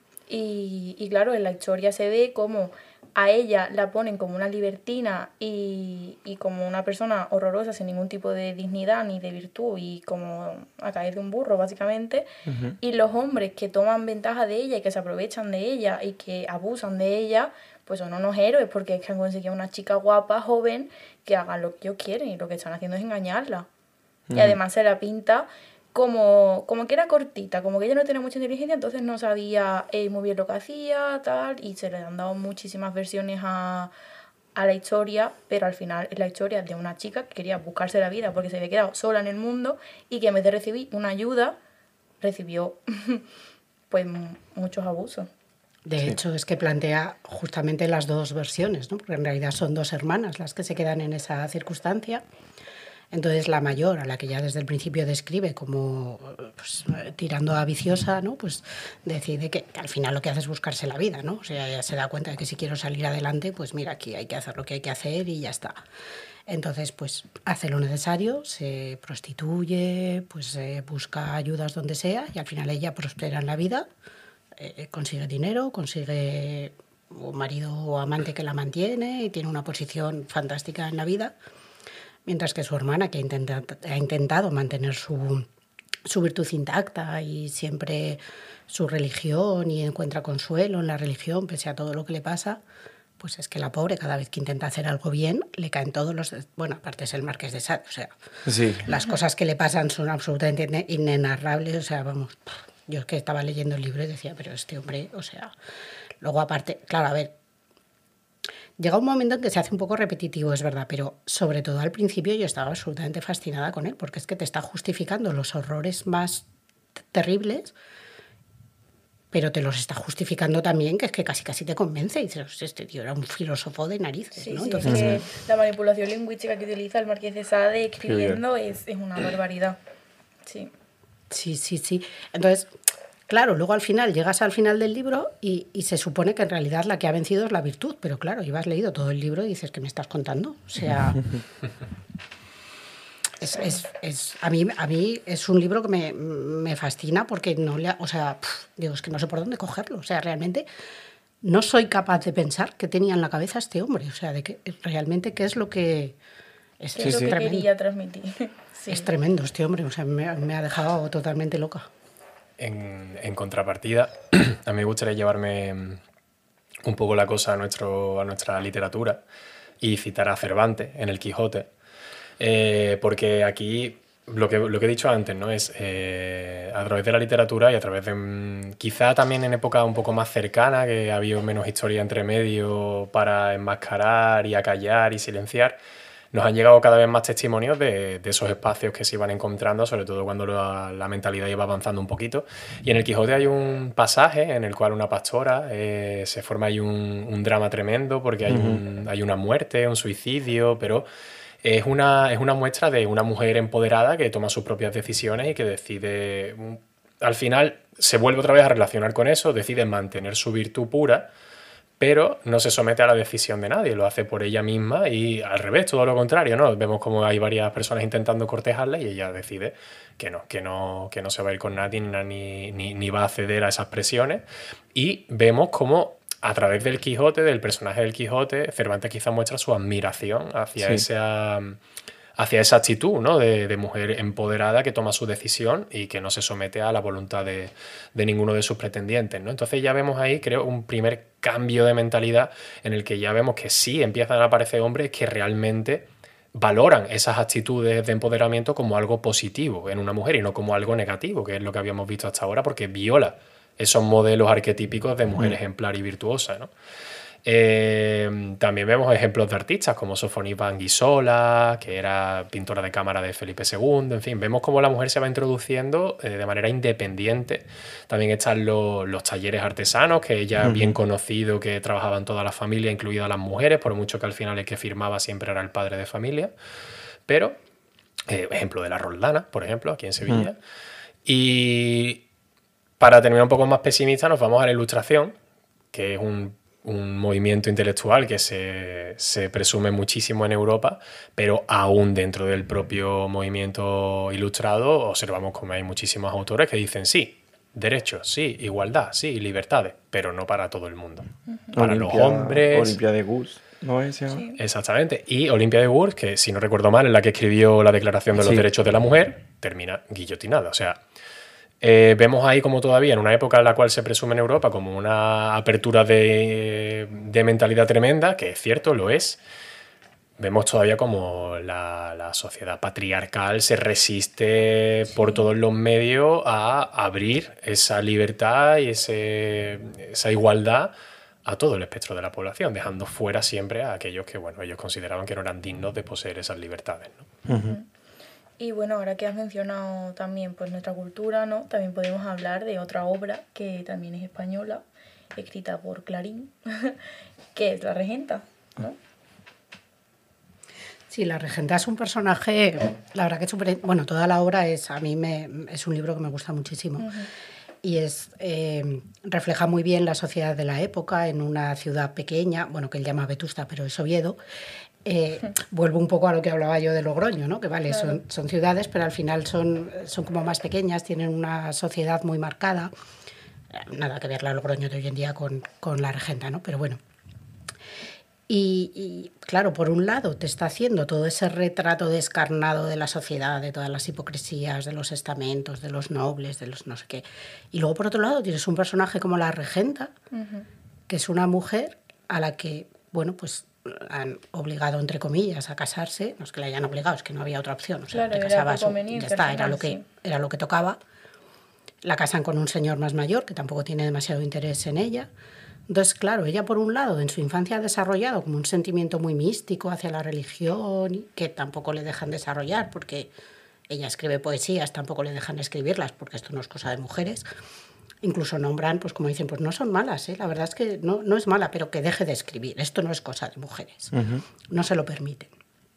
Y, y claro, en la historia se ve como a ella la ponen como una libertina y, y como una persona horrorosa sin ningún tipo de dignidad ni de virtud y como a caer de un burro básicamente, uh-huh. y los hombres que toman ventaja de ella y que se aprovechan de ella y que abusan de ella, pues son unos héroes porque es que han conseguido una chica guapa, joven, que hagan lo que ellos quieren, y lo que están haciendo es engañarla. Uh-huh. Y además se la pinta Como, como que era cortita, como que ella no tenía mucha inteligencia, entonces no sabía eh, muy bien lo que hacía, tal, y se le han dado muchísimas versiones a, a la historia, pero al final es la historia de una chica que quería buscarse la vida porque se había quedado sola en el mundo y que en vez de recibir una ayuda, recibió pues muchos abusos. De sí. hecho, es que plantea justamente las dos versiones, ¿no? Porque en realidad son dos hermanas las que se quedan en esa circunstancia. Entonces la mayor, a la que ya desde el principio describe como pues, tirando a viciosa, ¿no? Pues decide que, que al final lo que hace es buscarse la vida, ¿no? O sea, ella se da cuenta de que si quiero salir adelante, pues mira, aquí hay que hacer lo que hay que hacer y ya está. Entonces, pues hace lo necesario, se prostituye, pues eh, busca ayudas donde sea, y al final ella prospera en la vida, eh, consigue dinero, consigue un marido o amante que la mantiene y tiene una posición fantástica en la vida. Mientras que su hermana, que ha intentado, ha intentado mantener su, su virtud intacta y siempre su religión, y encuentra consuelo en la religión pese a todo lo que le pasa, pues es que la pobre, cada vez que intenta hacer algo bien, le caen todos los... Bueno, aparte es el Marqués de Sade, o sea, sí. Las cosas que le pasan son absolutamente inenarrables, o sea, vamos, yo es que estaba leyendo el libro y decía, pero este hombre, o sea... Luego aparte, claro, a ver, llega un momento en que se hace un poco repetitivo, es verdad, pero sobre todo al principio yo estaba absolutamente fascinada con él, porque es que te está justificando los horrores más terribles, pero te los está justificando también, que es que casi casi te convence, y dices, este tío era un filósofo de narices, sí, ¿no? Sí, Entonces, es que la manipulación lingüística que utiliza el Marqués de Sade escribiendo es, es una barbaridad. Sí. Sí, sí, sí. Entonces... Claro, luego al final, llegas al final del libro y, y se supone que en realidad la que ha vencido es la virtud, pero claro, ibas leído todo el libro y dices, ¿qué me estás contando? O sea, es, es, es, a, mí, a mí es un libro que me, me fascina porque no le, o sea, pff, digo, es que no sé por dónde cogerlo, o sea, realmente no soy capaz de pensar qué tenía en la cabeza este hombre, o sea, de que realmente qué es lo que... Es, ¿Qué es lo que tremendo. Quería transmitir? Sí. Es tremendo este hombre, o sea, me, me ha dejado totalmente loca. En, en contrapartida, a mí me gustaría llevarme un poco la cosa a, nuestro, a nuestra literatura y citar a Cervantes en El Quijote, eh, porque aquí lo que, lo que he dicho antes, ¿no? Es eh, a través de la literatura y a través de, quizá también en época un poco más cercana, que ha habido menos historia entre medio para enmascarar y acallar y silenciar, nos han llegado cada vez más testimonios de, de esos espacios que se iban encontrando, sobre todo cuando la, la mentalidad iba avanzando un poquito. Y en El Quijote hay un pasaje en el cual una pastora eh, se forma ahí un, un drama tremendo porque hay, uh-huh. un, hay una muerte, un suicidio, pero es una, es una muestra de una mujer empoderada que toma sus propias decisiones y que decide... Al final se vuelve otra vez a relacionar con eso, decide mantener su virtud pura, pero no se somete a la decisión de nadie, lo hace por ella misma y al revés, todo lo contrario, ¿no? Vemos como hay varias personas intentando cortejarla y ella decide que no, que no, que no se va a ir con nadie ni, ni, ni va a ceder a esas presiones. Y vemos como a través del Quijote, del personaje del Quijote, Cervantes quizá muestra su admiración hacia, sí. esa, hacia esa actitud, ¿no? de, de mujer empoderada que toma su decisión y que no se somete a la voluntad de, de ninguno de sus pretendientes, ¿no? Entonces ya vemos ahí, creo, un primer cambio de mentalidad en el que ya vemos que sí empiezan a aparecer hombres que realmente valoran esas actitudes de empoderamiento como algo positivo en una mujer y no como algo negativo, que es lo que habíamos visto hasta ahora, porque viola esos modelos arquetípicos de mujer ejemplar y virtuosa, ¿no? Eh, también vemos ejemplos de artistas como Sofonis Anguissola, que era pintora de cámara de Felipe segundo, en fin, vemos cómo la mujer se va introduciendo eh, de manera independiente. También están los, los talleres artesanos, que ya uh-huh. bien conocido que trabajaban toda la familia, incluidas las mujeres, por mucho que al final el que firmaba siempre era el padre de familia. Pero, eh, ejemplo de la Roldana, por ejemplo, aquí en Sevilla. Uh-huh. Y para terminar un poco más pesimista, nos vamos a la Ilustración, que es un, un movimiento intelectual que se, se presume muchísimo en Europa, pero aún dentro del propio movimiento ilustrado observamos como hay muchísimos autores que dicen sí, derechos, sí, igualdad, sí, libertades, pero no para todo el mundo. Uh-huh. Para Olimpia, los hombres... Olimpia de Gurs, ¿no es? Sí. Exactamente. Y Olimpia de Gurs, que si no recuerdo mal, es la que escribió la Declaración de los sí. Derechos de la Mujer, termina guillotinada. O sea... Eh, vemos ahí como todavía en una época en la cual se presume en Europa como una apertura de, de mentalidad tremenda, que es cierto, lo es. Vemos todavía como la, la sociedad patriarcal se resiste sí. por todos los medios a abrir esa libertad y ese, esa igualdad a todo el espectro de la población, dejando fuera siempre a aquellos que bueno, ellos consideraban que no eran dignos de poseer esas libertades, ¿no? Uh-huh. Y bueno, ahora que has mencionado también pues, nuestra cultura, ¿no? También podemos hablar de otra obra que también es española, escrita por Clarín, que es La Regenta, ¿no? Sí, La Regenta es un personaje, la verdad que es súper... Bueno, toda la obra es, a mí me, es un libro que me gusta muchísimo. Uh-huh. Y es, eh, refleja muy bien la sociedad de la época en una ciudad pequeña, bueno, que él llama Vetusta, pero es Oviedo. Eh, vuelvo un poco a lo que hablaba yo de Logroño, ¿no? Que vale, claro. son, son ciudades, pero al final son, son como más pequeñas, tienen una sociedad muy marcada. Nada que ver la Logroño de hoy en día con, con La Regenta, ¿no? Pero bueno. Y, y claro, por un lado te está haciendo todo ese retrato descarnado de la sociedad, de todas las hipocresías, de los estamentos, de los nobles, de los no sé qué. Y luego por otro lado tienes un personaje como la Regenta, uh-huh. que es una mujer a la que, bueno, pues han obligado, entre comillas, a casarse. No es que la hayan obligado, es que no había otra opción. O sea, claro, te casabas o ya está, era lo, que, era lo que tocaba. La casan con un señor más mayor, que tampoco tiene demasiado interés en ella. Entonces, claro, ella por un lado en su infancia ha desarrollado como un sentimiento muy místico hacia la religión, que tampoco le dejan desarrollar, porque ella escribe poesías, tampoco le dejan escribirlas, porque esto no es cosa de mujeres. Incluso nombran, pues como dicen, pues no son malas, ¿eh? La verdad es que no, no es mala, pero que deje de escribir. Esto no es cosa de mujeres. Uh-huh. No se lo permiten.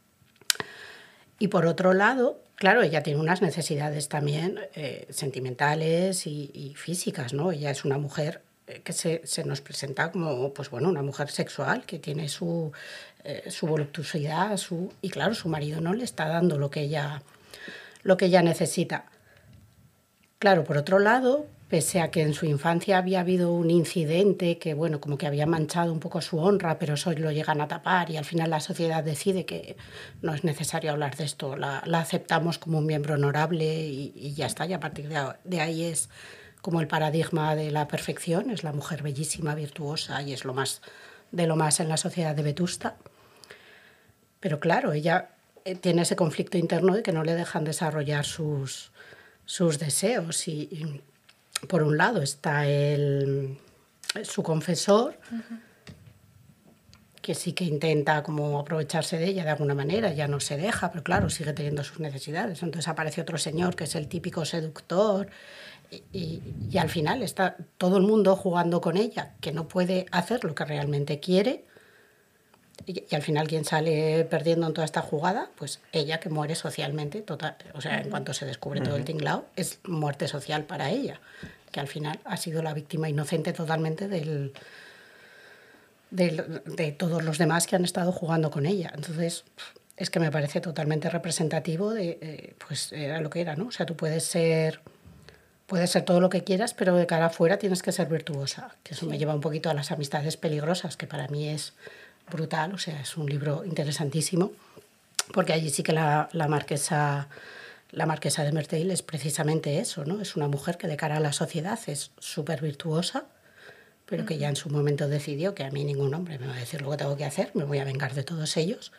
Y por otro lado, claro, ella tiene unas necesidades también eh, sentimentales y, y físicas, ¿no? Ella es una mujer que se, se nos presenta como, pues bueno, una mujer sexual que tiene su, eh, su voluptuosidad, su, y claro, su marido no le está dando lo que ella, lo que ella necesita. Claro, por otro lado, pese a que en su infancia había habido un incidente que, bueno, como que había manchado un poco su honra, pero eso lo llegan a tapar y al final la sociedad decide que no es necesario hablar de esto, la, la aceptamos como un miembro honorable y, y ya está, y a partir de, de ahí es como el paradigma de la perfección, es la mujer bellísima, virtuosa y es lo más de lo más en la sociedad de Vetusta. Pero claro, ella tiene ese conflicto interno de que no le dejan desarrollar sus, sus deseos y, y por un lado está el, su confesor, uh-huh. que sí que intenta como aprovecharse de ella de alguna manera, ya no se deja, pero claro, sigue teniendo sus necesidades. Entonces aparece otro señor que es el típico seductor y, y, y al final está todo el mundo jugando con ella, que no puede hacer lo que realmente quiere y, y al final ¿quién sale perdiendo en toda esta jugada? Pues ella, que muere socialmente, total, o sea, en cuanto se descubre uh-huh. todo el tinglao, es muerte social para ella, que al final ha sido la víctima inocente totalmente del... de, de todos los demás que han estado jugando con ella. Entonces, es que me parece totalmente representativo de, eh, pues era lo que era, ¿no? O sea, tú puedes ser, puedes ser todo lo que quieras, pero de cara afuera tienes que ser virtuosa, que eso sí. me lleva un poquito a Las amistades peligrosas, que para mí es brutal, o sea, es un libro interesantísimo, porque allí sí que la, la marquesa... La marquesa de Merteuil es precisamente eso, ¿no? Es una mujer que de cara a la sociedad es súper virtuosa, pero que ya en su momento decidió que a mí ningún hombre me va a decir lo que tengo que hacer, me voy a vengar de todos ellos,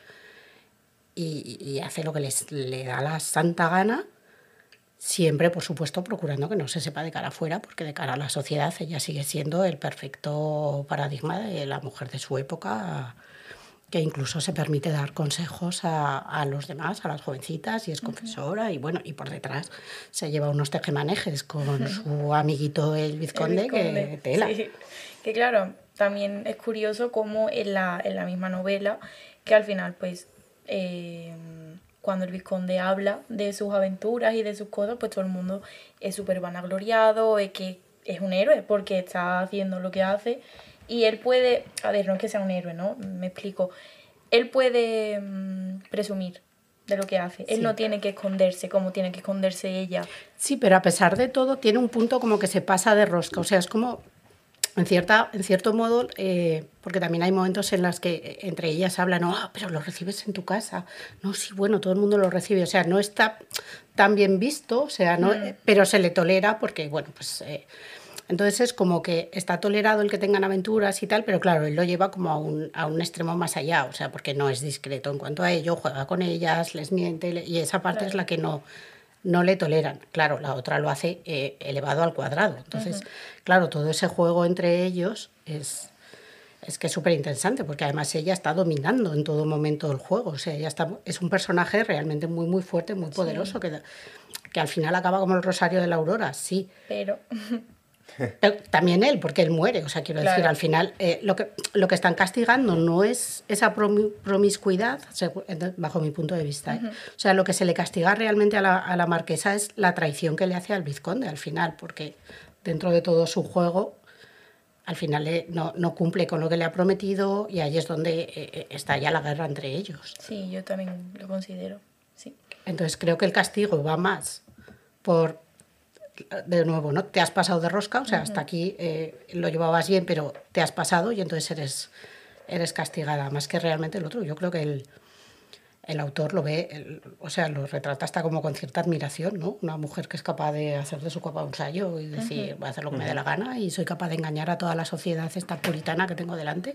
y, y hace lo que les, le da la santa gana, siempre, por supuesto, procurando que no se sepa de cara afuera, porque de cara a la sociedad ella sigue siendo el perfecto paradigma de la mujer de su época, que incluso se permite dar consejos a, a los demás, a las jovencitas, y es confesora, uh-huh. y bueno, y por detrás se lleva unos tejemanejes con uh-huh. su amiguito el vizconde, el vizconde. que tela. Sí. Que claro, también es curioso cómo en la, en la misma novela, que al final, pues, eh, cuando el vizconde habla de sus aventuras y de sus cosas, pues todo el mundo es súper vanagloriado, es que es un héroe porque está haciendo lo que hace. Y él puede, a ver, no es que sea un héroe, ¿no? Me explico. Él puede mmm, presumir de lo que hace. Él sí. no tiene que esconderse como tiene que esconderse ella. Sí, pero a pesar de todo tiene un punto como que se pasa de rosca. O sea, es como, en, cierta, en cierto modo, eh, porque también hay momentos en los que entre ellas hablan, no, oh, pero lo recibes en tu casa. No, sí, bueno, todo el mundo lo recibe. O sea, no está tan bien visto, o sea, no, mm. pero se le tolera porque, bueno, pues... Eh, Entonces es como que está tolerado el que tengan aventuras y tal, pero claro, él lo lleva como a un, a un extremo más allá, o sea, porque no es discreto en cuanto a ello, juega con ellas, les miente, y esa parte claro. es la que no, no le toleran. Claro, la otra lo hace eh, elevado al cuadrado. Entonces, uh-huh. claro, todo ese juego entre ellos es, es que es súper interesante, porque además ella está dominando en todo momento el juego, o sea, ella está, es un personaje realmente muy, muy fuerte, muy poderoso, sí. que, que al final acaba como el Rosario de la Aurora, sí. Pero... Pero también él, porque él muere, o sea, quiero claro. decir, al final eh, lo, que, lo que están castigando no es esa promiscuidad, bajo mi punto de vista, ¿eh? Uh-huh. O sea, lo que se le castiga realmente a la, a la marquesa es la traición que le hace al vizconde al final, porque dentro de todo su juego, al final eh, no, no cumple con lo que le ha prometido, y ahí es donde eh, está ya la guerra entre ellos. Sí, yo también lo considero, sí. Entonces creo que el castigo va más por... de nuevo, ¿no? Te has pasado de rosca, o sea, uh-huh. hasta aquí eh, lo llevabas bien, pero te has pasado y entonces eres, eres castigada, más que realmente el otro. Yo creo que el, el autor lo ve, el, o sea, lo retrata hasta como con cierta admiración, ¿no? Una mujer que es capaz de hacer de su copa un sallo y decir, uh-huh. voy a hacer lo que uh-huh. me dé la gana y soy capaz de engañar a toda la sociedad esta puritana que tengo delante.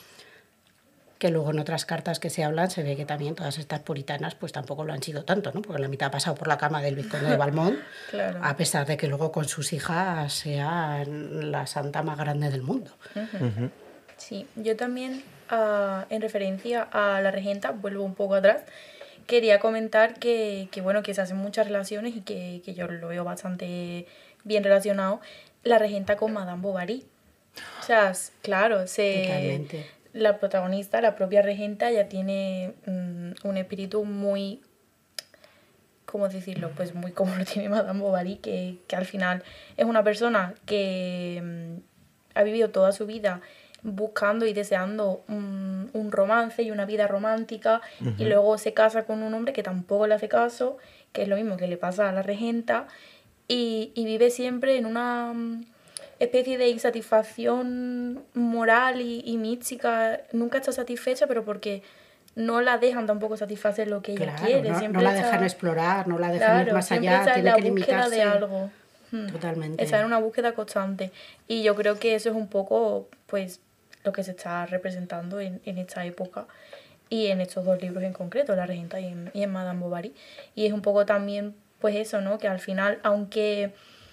Que luego en otras cartas que se hablan se ve que también todas estas puritanas pues tampoco lo han sido tanto, ¿no? Porque la mitad ha pasado por la cama del vizconde de Valmont, claro. a pesar de que luego con sus hijas sean la santa más grande del mundo. Uh-huh. Uh-huh. Sí, yo también, uh, en referencia a la regenta, vuelvo un poco atrás, quería comentar que, que, bueno, que se hacen muchas relaciones y que, que yo lo veo bastante bien relacionado, la regenta con Madame Bovary. O sea, claro, se... Totalmente. La protagonista, la propia regenta, ya tiene um, un espíritu muy, ¿cómo decirlo? Pues muy como lo tiene Madame Bovary, que, que al final es una persona que um, ha vivido toda su vida buscando y deseando un, un romance y una vida romántica, uh-huh. y luego se casa con un hombre que tampoco le hace caso, que es lo mismo que le pasa a la regenta, y, y vive siempre en una... Um, especie de insatisfacción moral y, y mística. Nunca está satisfecha, pero porque no la dejan tampoco satisfacer lo que ella claro, quiere. No, siempre no la está, dejan explorar, no la dejan claro, ir más siempre allá, está tiene en la que búsqueda limitarse. de algo. Totalmente. Está en una búsqueda constante. Y yo creo que eso es un poco pues lo que se está representando en, en esta época y en estos dos libros en concreto, La regenta y en, y en Madame Bovary. Y es un poco también pues eso, ¿no? Que al final, aunque...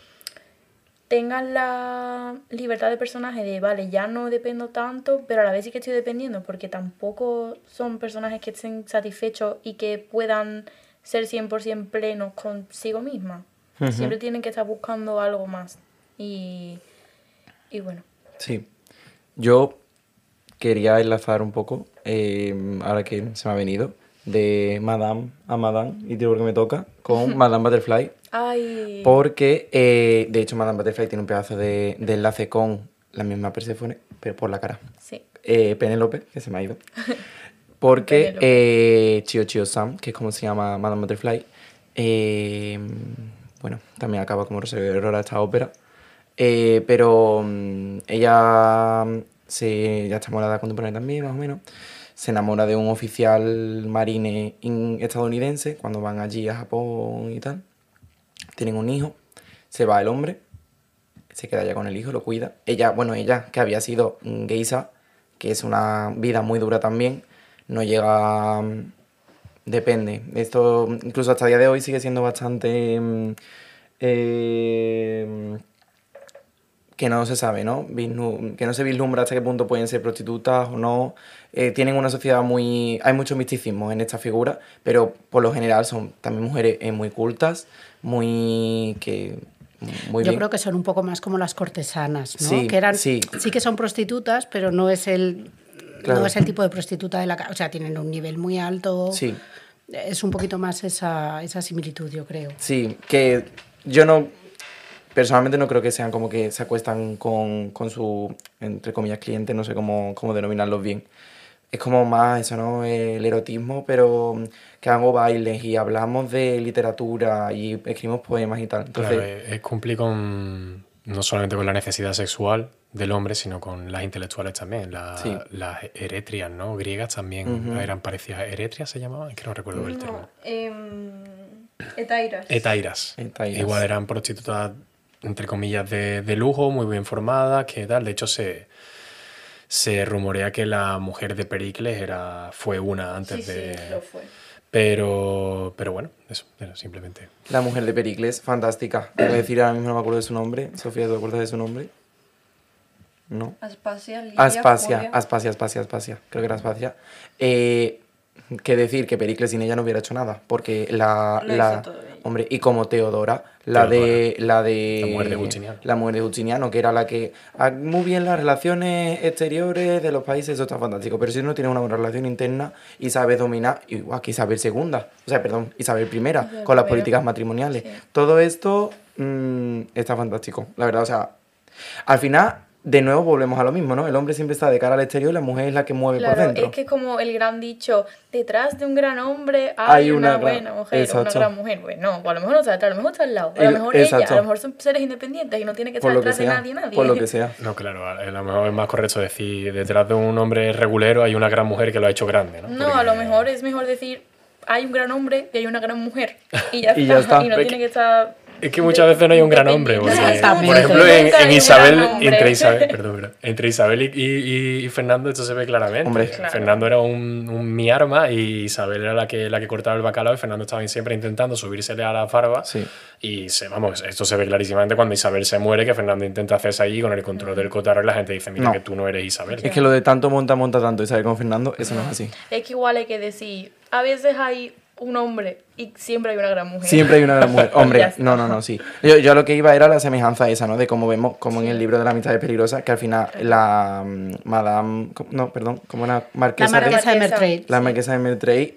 tengan la libertad de personaje de, vale, ya no dependo tanto, pero a la vez sí que estoy dependiendo, porque tampoco son personajes que estén satisfechos y que puedan ser cien por ciento plenos consigo mismas. Uh-huh. Siempre tienen que estar buscando algo más. Y, y bueno. Sí. Yo quería enlazar un poco, eh, ahora que se me ha venido, de Madame a Madame, y digo que me toca, con Madame Butterfly. Ay. Porque, eh, de hecho, Madame Butterfly tiene un pedazo de, de enlace con la misma Perséfone, pero por la cara. Sí. Eh, Penélope, que se me ha ido. Porque eh, Chio Chio Sam, que es como se llama Madame Butterfly, eh, bueno, también acaba como Rosario de Aurora esta ópera. Eh, pero um, ella se, ya está enamorada contemporánea también, más o menos. Se enamora de un oficial marine in- estadounidense cuando van allí a Japón y tal. Tienen un hijo, se va el hombre, se queda ya con el hijo, lo cuida. Ella, bueno, ella que había sido geisha, que es una vida muy dura también, no llega... Depende. Esto incluso hasta el día de hoy sigue siendo bastante... Eh, que no se sabe, ¿no? Vislu- que no se vislumbra hasta qué punto pueden ser prostitutas o no. Eh, tienen una sociedad muy... Hay mucho misticismo en esta figura, pero por lo general son también mujeres eh, muy cultas, muy... que muy Yo bien. creo que son un poco más como las cortesanas, ¿no? Sí, que eran, sí. sí que son prostitutas, pero no es el, Claro. no es el tipo de prostituta de la calle. O sea, tienen un nivel muy alto. Sí. Es un poquito más esa, esa similitud, yo creo. Sí, que yo no... Personalmente no creo que sean como que se acuestan con, con su, entre comillas, cliente, no sé cómo, cómo denominarlos bien. Es como más eso, ¿no? El erotismo, pero que hago bailes y hablamos de literatura y escribimos poemas y tal. Entonces, Claro, es, es cumplir con, no solamente con la necesidad sexual del hombre, sino con las intelectuales también. La- Sí. Las eretrias, ¿no? Griegas también Ujú. eran parecidas. ¿Eretrias se llamaban? Es que no recuerdo el No, término. em, Etairas. Etairas. Etairas. Igual eran prostitutas, entre comillas, de, de lujo, muy bien formadas, que tal. De hecho, se, se rumorea que la mujer de Pericles era, fue una antes Sí, de... sí, lo fue. Pero, pero bueno, eso, era simplemente... la mujer de Pericles, fantástica. Te voy a decir, ahora mismo no me acuerdo de su nombre. Sofía, ¿te acuerdas de su nombre? No. Aspasia, Lidia, Aspasia, Julia. Aspasia, Aspasia, Aspasia. Creo que era Aspasia. Eh, que decir que Pericles sin ella no hubiera hecho nada. Porque la... Lo la hizo todo ella. hombre, y como Teodora, la de... La de... La mujer de Justiniano. La mujer de Justiniano, que era la que... ah, muy bien las relaciones exteriores de los países, eso está fantástico. Pero si no tienes una buena relación interna y sabes dominar, igual que Isabel segunda, o sea, perdón, Isabel primera, Isabel con las primera. políticas matrimoniales. Sí. Todo esto mm, está fantástico, la verdad, o sea... Al final, de nuevo volvemos a lo mismo, ¿no? El hombre siempre está de cara al exterior y la mujer es la que mueve por Claro, dentro. es que es como el gran dicho, detrás de un gran hombre hay, Hay una, una gran- buena mujer, exacto. una gran mujer. Pues no, pues a lo mejor no está detrás, a lo mejor está al lado, a lo El- mejor ella, exacto. a lo mejor son seres independientes y no tiene que Por estar lo que detrás de sea, nadie, nadie. por lo que sea. No, claro, a a lo mejor es más correcto decir, detrás de un hombre regulero hay una gran mujer que lo ha hecho grande, ¿no? No, Porque- a lo mejor es mejor decir, hay un gran hombre y hay una gran mujer. Y ya, Y está, ya está. y no Es tiene que- que estar... Es que muchas veces no hay un gran hombre, porque, Exactamente. por ejemplo, en, Nunca hay en un Isabel, gran hombre. entre Isabel, perdón, perdón, entre Isabel y, y- y Fernando esto se ve claramente. Hombre. Claro. Fernando era un, un mi arma y Isabel era la que, la que cortaba el bacalao y Fernando estaba siempre intentando subírsele a la barba. Sí. Y se, vamos, esto se ve clarísimamente cuando Isabel se muere, que Fernando intenta hacerse allí con el control del cotarro y la gente dice, mira No. que tú no eres Isabel. Es que lo de tanto monta, monta tanto y saber con Fernando, eso no es así. Es que igual hay que decir, a veces hay un hombre y siempre hay una gran mujer. Siempre hay una gran mujer. Ya Hombre, está. no, no, no, sí. Yo, yo a lo que iba era la semejanza esa, ¿no? De cómo vemos, como en el libro de la amistad es peligrosa, que al final la mm, Madame... ¿cómo? No, perdón, como una La marquesa, marquesa de Marquesa. Mertrade. La marquesa de Mertrade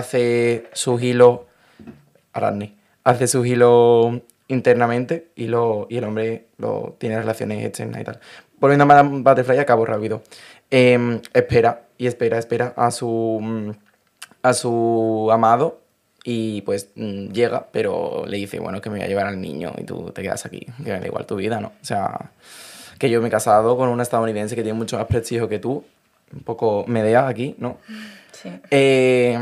hace su hilo... Arachne. Hace su hilo internamente y, lo, y el hombre lo, tiene relaciones externas y tal. Volviendo a Madame Butterfly, acabo rápido. Eh, espera y espera, espera a su, mm, a su amado y pues mm, llega, pero le dice, bueno, que me voy a llevar al niño y tú te quedas aquí, que me da igual tu vida, ¿no? O sea, que yo me he casado con una estadounidense que tiene mucho más prestigio que tú, un poco Medea aquí, ¿no? Sí. Eh,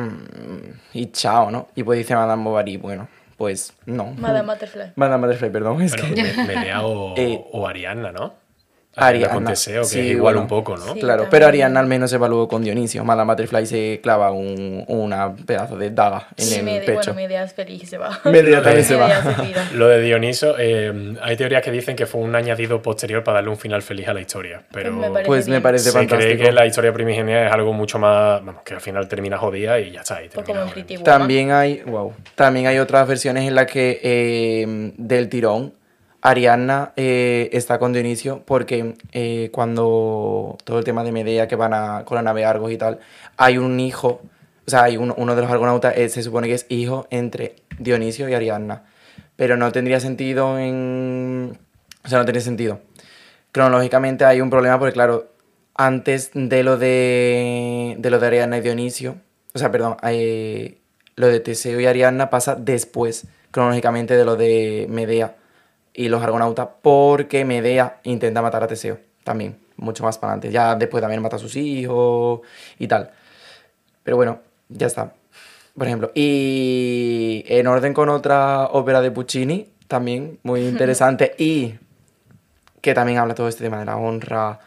y chao, ¿no? Y pues dice Madame Bovary, bueno, pues no. Madame Butterfly. Madame Butterfly, perdón, es Bueno, que... Me- Medea o, Eh, o Ariadna, ¿no? Ariadna, Con Teseo, que sí, es igual bueno. un poco, ¿no? Sí. Claro, también. pero Ariadna al menos se evaluó con Dionisio. Madame Butterfly se clava un una pedazo de daga en Y el Mede- pecho. bueno, Medea es feliz y se va. Medea también se va. Medea se pira. Lo de Dioniso, eh, hay teorías que dicen que fue un añadido posterior para darle un final feliz a la historia, pero Pues me parece Pues me bien. parece se cree fantástico. que la historia primigenia es algo mucho más, vamos, que al final termina jodida y ya está. Y Pues termina como en jodida. Pretty Woman. También hay, wow, también hay otras versiones en las que eh, del tirón Ariadna eh, está con Dionisio porque eh, cuando todo el tema de Medea que van a, con la nave Argos y tal, hay un hijo, o sea, hay uno, uno de los argonautas, eh, se supone que es hijo entre Dionisio y Ariadna, pero no tendría sentido en... O sea, no tiene sentido. cronológicamente hay un problema porque, claro, antes de lo de, de lo de Ariadna y Dionisio, o sea, perdón, eh, lo de Teseo y Ariadna pasa después, cronológicamente, de lo de Medea y los argonautas, porque Medea intenta matar a Teseo también, mucho más para adelante. Ya después también mata a sus hijos y tal. Pero bueno, ya está. Por ejemplo, y en orden con otra ópera de Puccini, también muy interesante, y que también habla todo este tema de la honra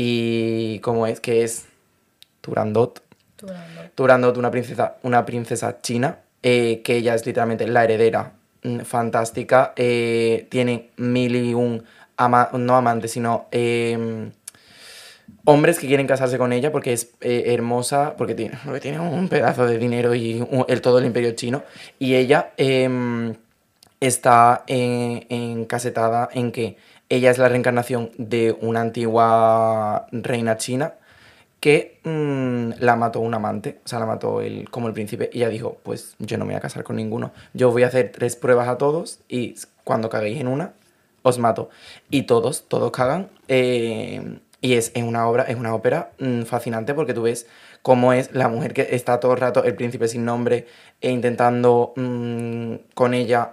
y cómo es, que es Turandot. Turandot. Turandot, una princesa, una princesa china, eh, que ella es literalmente la heredera, mm, fantástica, eh, tiene mil y un, ama no amantes, sino eh, hombres que quieren casarse con ella porque es eh, hermosa, porque tiene, porque tiene un pedazo de dinero y un, el, todo el imperio chino, y ella eh, está eh, encasetada en que ella es la reencarnación de una antigua reina china que mmm, la mató un amante, o sea, la mató el, como el príncipe, y ella dijo, pues yo no me voy a casar con ninguno, yo voy a hacer tres pruebas a todos y cuando caguéis en una, os mato. Y todos, todos cagan, eh, y es, es, una obra, es una ópera mmm, fascinante porque tú ves cómo es la mujer que está todo el rato, el príncipe sin nombre, e intentando mmm, con ella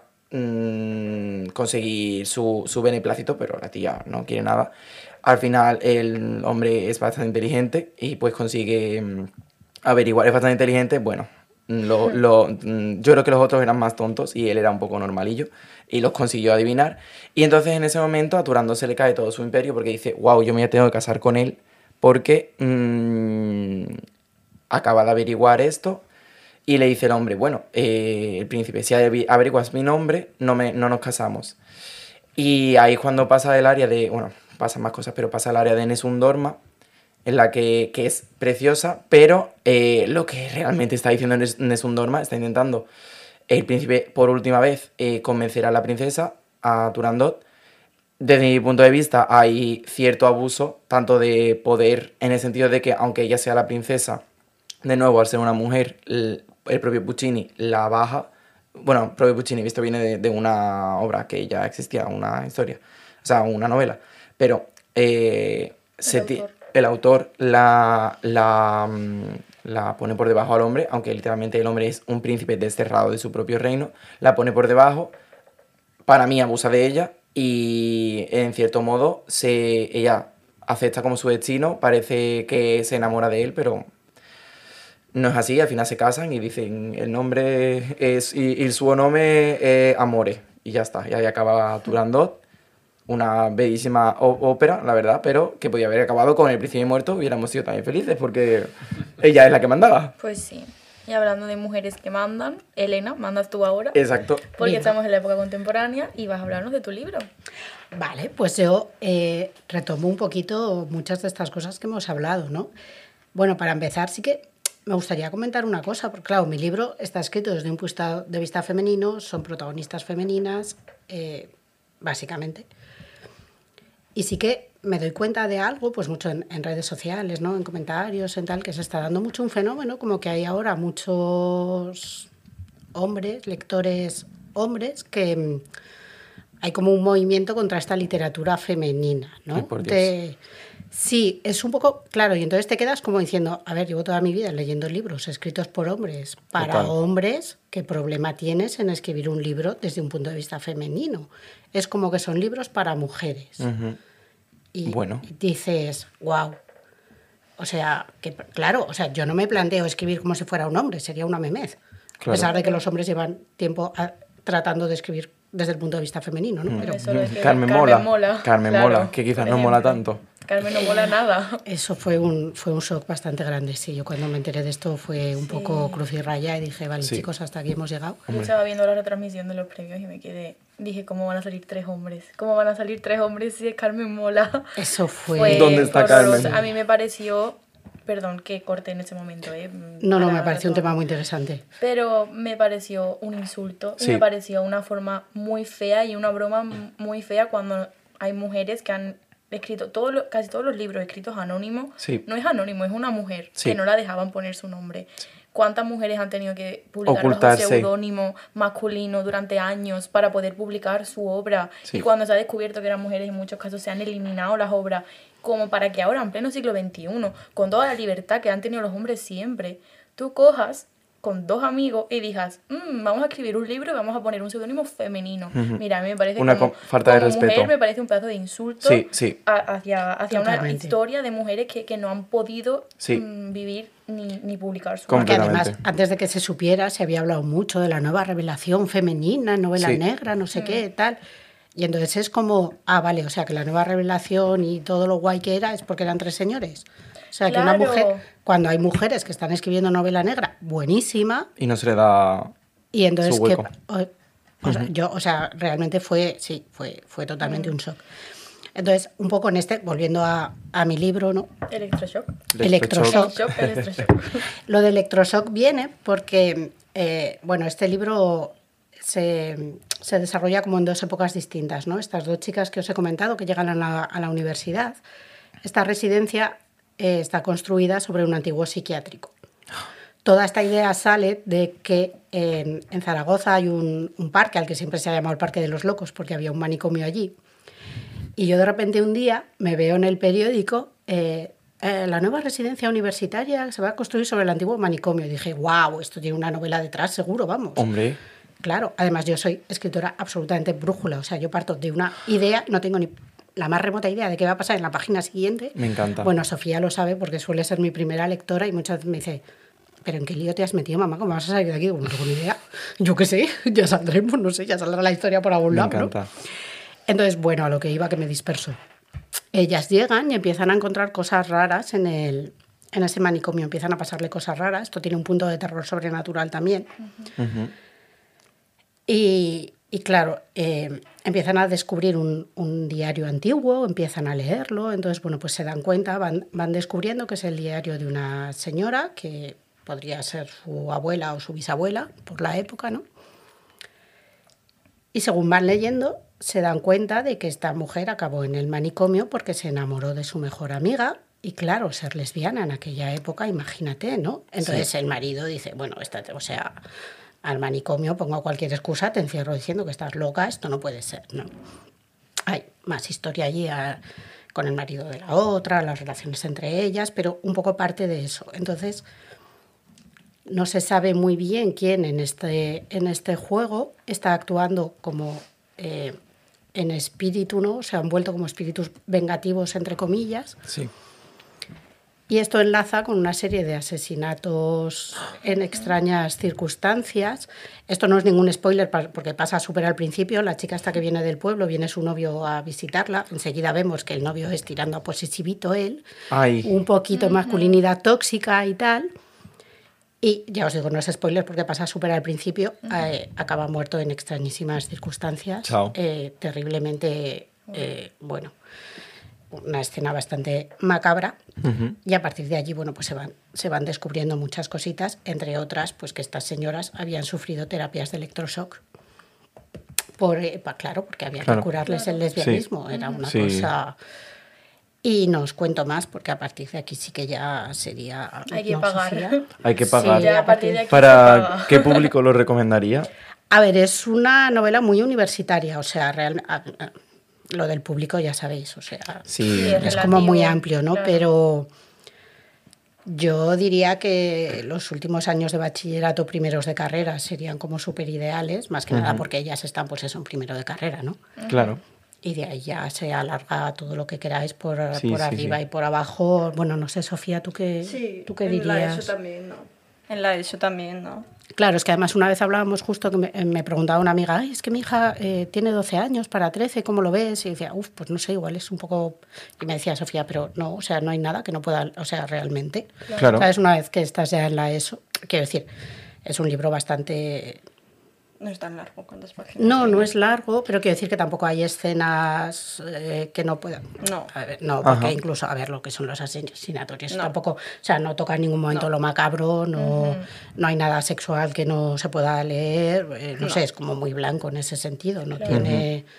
mmm, conseguir su, su beneplácito, pero la tía no quiere nada. Al final el hombre es bastante inteligente y pues consigue mmm, averiguar, es bastante inteligente, bueno, lo, lo, mmm, yo creo que los otros eran más tontos y él era un poco normalillo y los consiguió adivinar. Y entonces en ese momento a Turandot se le cae todo su imperio porque dice, wow, yo me tengo que casar con él porque mmm, acaba de averiguar esto. Y le dice el hombre, bueno, eh, el príncipe, si averiguas mi nombre, no, me, no nos casamos. Y ahí es cuando pasa el área de, bueno, pasan más cosas, pero pasa el área de Nessun Dorma, en la que, que es preciosa, pero eh, lo que realmente está diciendo Nessun Dorma, está intentando el príncipe por última vez eh, convencer a la princesa, a Turandot. Desde mi punto de vista hay cierto abuso, tanto de poder, en el sentido de que aunque ella sea la princesa, de nuevo, al ser una mujer, el, el propio Puccini la baja. Bueno, el propio Puccini, visto, viene de, de una obra que ya existía, una historia, o sea, una novela. Pero eh, el, se autor. el autor la, la, la pone por debajo al hombre, aunque literalmente el hombre es un príncipe desterrado de su propio reino, la pone por debajo, para mí abusa de ella y en cierto modo se, ella acepta como su destino, parece que se enamora de él, pero no es así, al final se casan y dicen el nombre es y, y su nombre es Amore y ya está, y ahí acaba Turandot, una bellísima ópera, la verdad, pero que podía haber acabado con El Príncipe Muerto, hubiéramos sido también felices porque ella es la que mandaba. Pues sí. Y hablando de mujeres que mandan, Elena, mandas tú ahora. Exacto. Porque Venga. estamos en la época contemporánea y vas a hablarnos de tu libro. Vale, pues yo eh, retomo un poquito muchas de estas cosas que hemos hablado, ¿no? Bueno, para empezar sí que me gustaría comentar una cosa, porque claro, mi libro está escrito desde un punto de vista femenino, son protagonistas femeninas, eh, básicamente. Y sí que me doy cuenta de algo, pues mucho en, en redes sociales, ¿no? En comentarios, en tal, que se está dando mucho un fenómeno, como que hay ahora muchos hombres, lectores hombres, que mm, hay como un movimiento contra esta literatura femenina, ¿no? Ay, por Dios. De, sí, es un poco, claro, y entonces te quedas como diciendo, a ver, llevo toda mi vida leyendo libros escritos por hombres, para Total. hombres, ¿qué problema tienes en escribir un libro desde un punto de vista femenino? Es como que son libros para mujeres. Uh-huh. Y Bueno. dices, wow. O sea, que claro, o sea, yo no me planteo escribir como si fuera un hombre, sería una memez. Claro. A pesar de que los hombres llevan tiempo a, tratando de escribir desde el punto de vista femenino, ¿no? Mm. Pero Eso es que Carmen, Carmen mola. mola, Carmen claro, mola, que quizás por no mola ejemplo. tanto. Carmen no mola nada. eso fue un, fue un shock bastante grande, sí. Yo cuando me enteré de esto fue un Sí. poco cruz y raya y dije, vale, Sí. chicos, hasta aquí hemos llegado. Yo estaba viendo la retransmisión de los premios y me quedé... Dije, ¿cómo van a salir tres hombres? ¿Cómo van a salir tres hombres si es Carmen mola? Eso fue... Fue ¿Dónde está horroroso. Carmen? A mí me pareció... Perdón, que corté en ese momento, ¿eh? No, no, Para me pareció un todo. tema muy interesante. Pero me pareció un insulto y Sí. me pareció una forma muy fea y una broma m- muy fea cuando hay mujeres que han escrito todo lo- casi todos los libros escritos anónimos. Sí. No es anónimo, es una mujer Sí. que no la dejaban poner su nombre. ¿cuántas mujeres han tenido que publicar bajo Ocultarse. seudónimo masculino durante años para poder publicar su obra? Sí. Y cuando se ha descubierto que eran mujeres, en muchos casos se han eliminado las obras, como para que ahora, en pleno siglo veintiuno, con toda la libertad que han tenido los hombres siempre, tú cojas con dos amigos y digas, mmm, vamos a escribir un libro y vamos a poner un seudónimo femenino. Ujú. Mira, a mí me parece Una como, co- falta de como respeto. mujer me parece un pedazo de insulto Sí, sí. a- hacia, hacia una Totalmente. historia de mujeres que, que no han podido Sí. mm, vivir ni, ni publicar su Com- Porque además, Completamente. antes de que se supiera, se había hablado mucho de la nueva revelación femenina, novela Sí. negra, no sé qué, tal. Y entonces es como, ah, vale, o sea, que la nueva revelación y todo lo guay que era es porque eran tres señores. O sea, que una Claro. mujer, cuando hay mujeres que están escribiendo novela negra, buenísima, Y no se le da... y entonces Su que... hueco. O, o sea, yo, o sea, realmente fue, sí, fue, fue totalmente un shock. Entonces, un poco en este, volviendo a, a mi libro, ¿no? Electroshock. Electroshock. Shock, electroshock. Lo de electroshock viene porque, eh, bueno, este libro se, se desarrolla como en dos épocas distintas, ¿no? Estas dos chicas que os he comentado que llegan a la, a la universidad. Esta residencia eh, está construida sobre un antiguo psiquiátrico. Toda esta idea sale de que en, en Zaragoza hay un, un parque al que siempre se ha llamado el Parque de los Locos porque había un manicomio allí. Y yo de repente un día me veo en el periódico eh, eh, la nueva residencia universitaria se va a construir sobre el antiguo manicomio. Y dije, wow, esto tiene una novela detrás, seguro, vamos. Hombre, Claro, además yo soy escritora absolutamente brújula, o sea, yo parto de una idea, no tengo ni la más remota idea de qué va a pasar en la página siguiente. me encanta. Bueno, Sofía lo sabe porque suele ser mi primera lectora y muchas veces me dice, ¿pero en qué lío te has metido, mamá? ¿Cómo vas a salir de aquí? Digo, no tengo ni idea. Yo qué sé, ya saldremos, no sé, ya saldrá la historia por algún me lado, ¿no? encanta. Entonces, bueno, a lo que iba que me disperso. Ellas llegan y empiezan a encontrar cosas raras en, el, en ese manicomio, empiezan a pasarle cosas raras. Esto tiene un punto de terror sobrenatural también. Ujú. Y, y claro, eh, empiezan a descubrir un, un diario antiguo, empiezan a leerlo, entonces, bueno, pues se dan cuenta, van, van descubriendo que es el diario de una señora que podría ser su abuela o su bisabuela por la época, ¿no? Y según van leyendo, se dan cuenta de que esta mujer acabó en el manicomio porque se enamoró de su mejor amiga. Y claro, ser lesbiana en aquella época, imagínate, ¿no? Entonces Sí. el marido dice, bueno, esta, o sea, al manicomio pongo cualquier excusa, te encierro diciendo que estás loca, esto no puede ser, ¿no? Hay más historia allí a- con el marido de la otra, las relaciones entre ellas, pero un poco parte de eso. Entonces, no se sabe muy bien quién en este, en este juego está actuando como eh, en espíritu, ¿no? Se han vuelto como espíritus vengativos, entre comillas. Sí. Y esto enlaza con una serie de asesinatos en extrañas circunstancias. Esto no es ningún spoiler pa- porque pasa súper al principio. La chica esta que viene del pueblo, viene su novio a visitarla. Enseguida vemos que el novio es tirando a posesivito él. Ay, Un poquito masculinidad tóxica y tal. Y ya os digo, no es spoiler porque pasa súper al principio. eh, acaba muerto en extrañísimas circunstancias. Chao. eh, terriblemente, eh, bueno, una escena bastante macabra. ujú. Y a partir de allí, bueno, pues se van, se van descubriendo muchas cositas, entre otras, pues que estas señoras habían sufrido terapias de electroshock. Por, eh, pa- claro, porque había Claro. que curarles el lesbianismo, era una Sí. cosa... Y no os cuento más, porque a partir de aquí sí que ya sería... Hay que ¿no, pagar. Sofía? Hay que pagar. Ya a partir de aquí se ¿Para paga. qué público lo recomendaría? A ver, es una novela muy universitaria, o sea, real- a- a- lo del público ya sabéis, o sea, Sí. Sí, es relativo, como muy amplio, ¿no? claro. Pero yo diría que los últimos años de bachillerato, primeros de carrera, serían como súper ideales, más que nada porque ellas están, pues eso, en primero de carrera, ¿no? Claro. Y de ahí ya se alarga todo lo que queráis por, Sí, por sí, arriba sí. y por abajo. Bueno, no sé, Sofía, ¿tú qué, Sí, ¿tú qué en dirías? la ESO también, ¿no? En la ESO también, ¿no? Claro, es que además una vez hablábamos justo que me, me preguntaba una amiga, ay, es que mi hija eh, tiene doce años para trece, ¿cómo lo ves? Y decía, uff, pues no sé, igual es un poco... Y me decía Sofía, pero no, o sea, no hay nada que no pueda, o sea, realmente. Claro. ¿Sabes? Una vez que estás ya en la ESO, quiero decir, es un libro bastante... No es tan largo, ¿cuántas páginas? No, no tiene? es largo, pero quiero decir que tampoco hay escenas eh, que no puedan... No. A ver, no, porque Ajá. incluso, a ver, lo que son los asesinatorios, No. tampoco, o sea, no toca en ningún momento No. lo macabro, no, no hay nada sexual que no se pueda leer, eh, no, No. sé, es como muy blanco en ese sentido, no tiene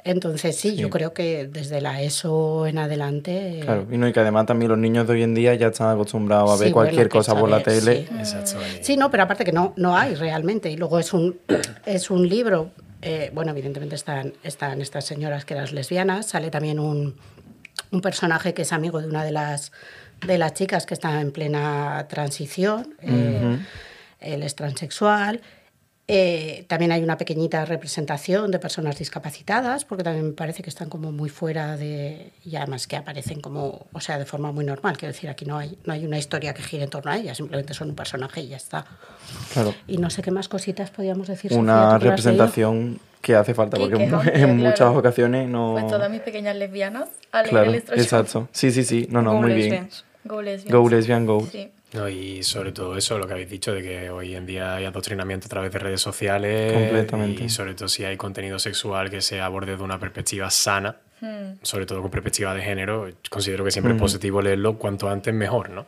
Entonces sí, Sí. yo creo que desde la ESO en adelante... eh, Claro, y, no, y que además también los niños de hoy en día ya están acostumbrados a ver sí, bueno, cualquier que cosa por la sabes, tele. sí. Exacto. y- Sí, no, pero aparte que no, no hay realmente. Y luego es un, es un libro, eh, bueno, evidentemente están, están estas señoras que eran lesbianas, sale también un, un personaje que es amigo de una de las, de las chicas que está en plena transición, eh, él es transexual. Eh, también hay una pequeñita representación de personas discapacitadas, porque también me parece que están como muy fuera de... Y además que aparecen como, o sea, de forma muy normal. Quiero decir, aquí no hay, no hay una historia que gire en torno a ellas, simplemente son un personaje y ya está. Claro. Y no sé qué más cositas podíamos decir, Sofía, Una ¿tú que lo has leído? representación que hace falta, Que- porque que es en amplia, muchas claro. ocasiones no... Pues todas mis pequeñas lesbianas a leer Claro, el electroshock. exacto. Sí, sí, sí. No, no, Go muy bien. lesbians. Go lesbian. Go lesbian, go. Sí. No, y sobre todo eso, lo que habéis dicho, de que hoy en día hay adoctrinamiento a través de redes sociales. Completamente. Y sobre todo si hay contenido sexual que se aborde de una perspectiva sana, Hmm. sobre todo con perspectiva de género, considero que siempre es positivo leerlo cuanto antes mejor, ¿no?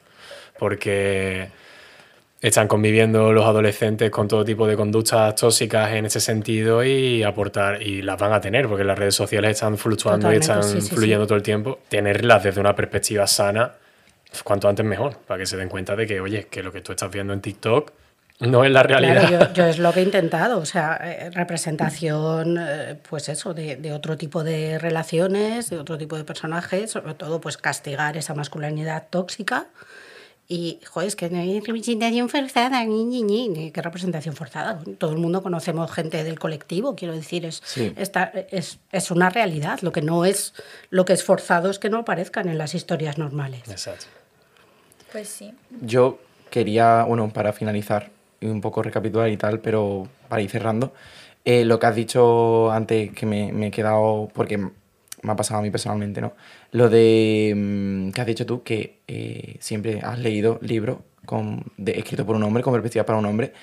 Porque están conviviendo los adolescentes con todo tipo de conductas tóxicas en ese sentido y aportar, y las van a tener, porque las redes sociales están fluctuando Totalmente, y están sí, sí, fluyendo sí. todo el tiempo. Tenerlas desde una perspectiva sana, cuanto antes mejor, para que se den cuenta de que, oye, que lo que tú estás viendo en TikTok no es la realidad. Claro, yo, yo es lo que he intentado, o sea, eh, representación, eh, pues eso, de, de otro tipo de relaciones, de otro tipo de personajes, sobre todo pues castigar esa masculinidad tóxica. Y, joder, es que no hay representación forzada, ni, ni, ni, ni, ¿qué representación forzada? Todo el mundo conocemos gente del colectivo, quiero decir, es, Sí. esta- es, es una realidad. Lo que no es, lo que es forzado es que no aparezcan en las historias normales. Exacto. Pues sí. Yo quería, bueno, para finalizar y un poco recapitular y tal, pero para ir cerrando, eh, lo que has dicho antes, que me, me he quedado, porque me ha pasado a mí personalmente, ¿no? Lo de mm, que has dicho tú, que eh, siempre has leído libros con, de, escritos por un hombre, con perspectiva para un hombre,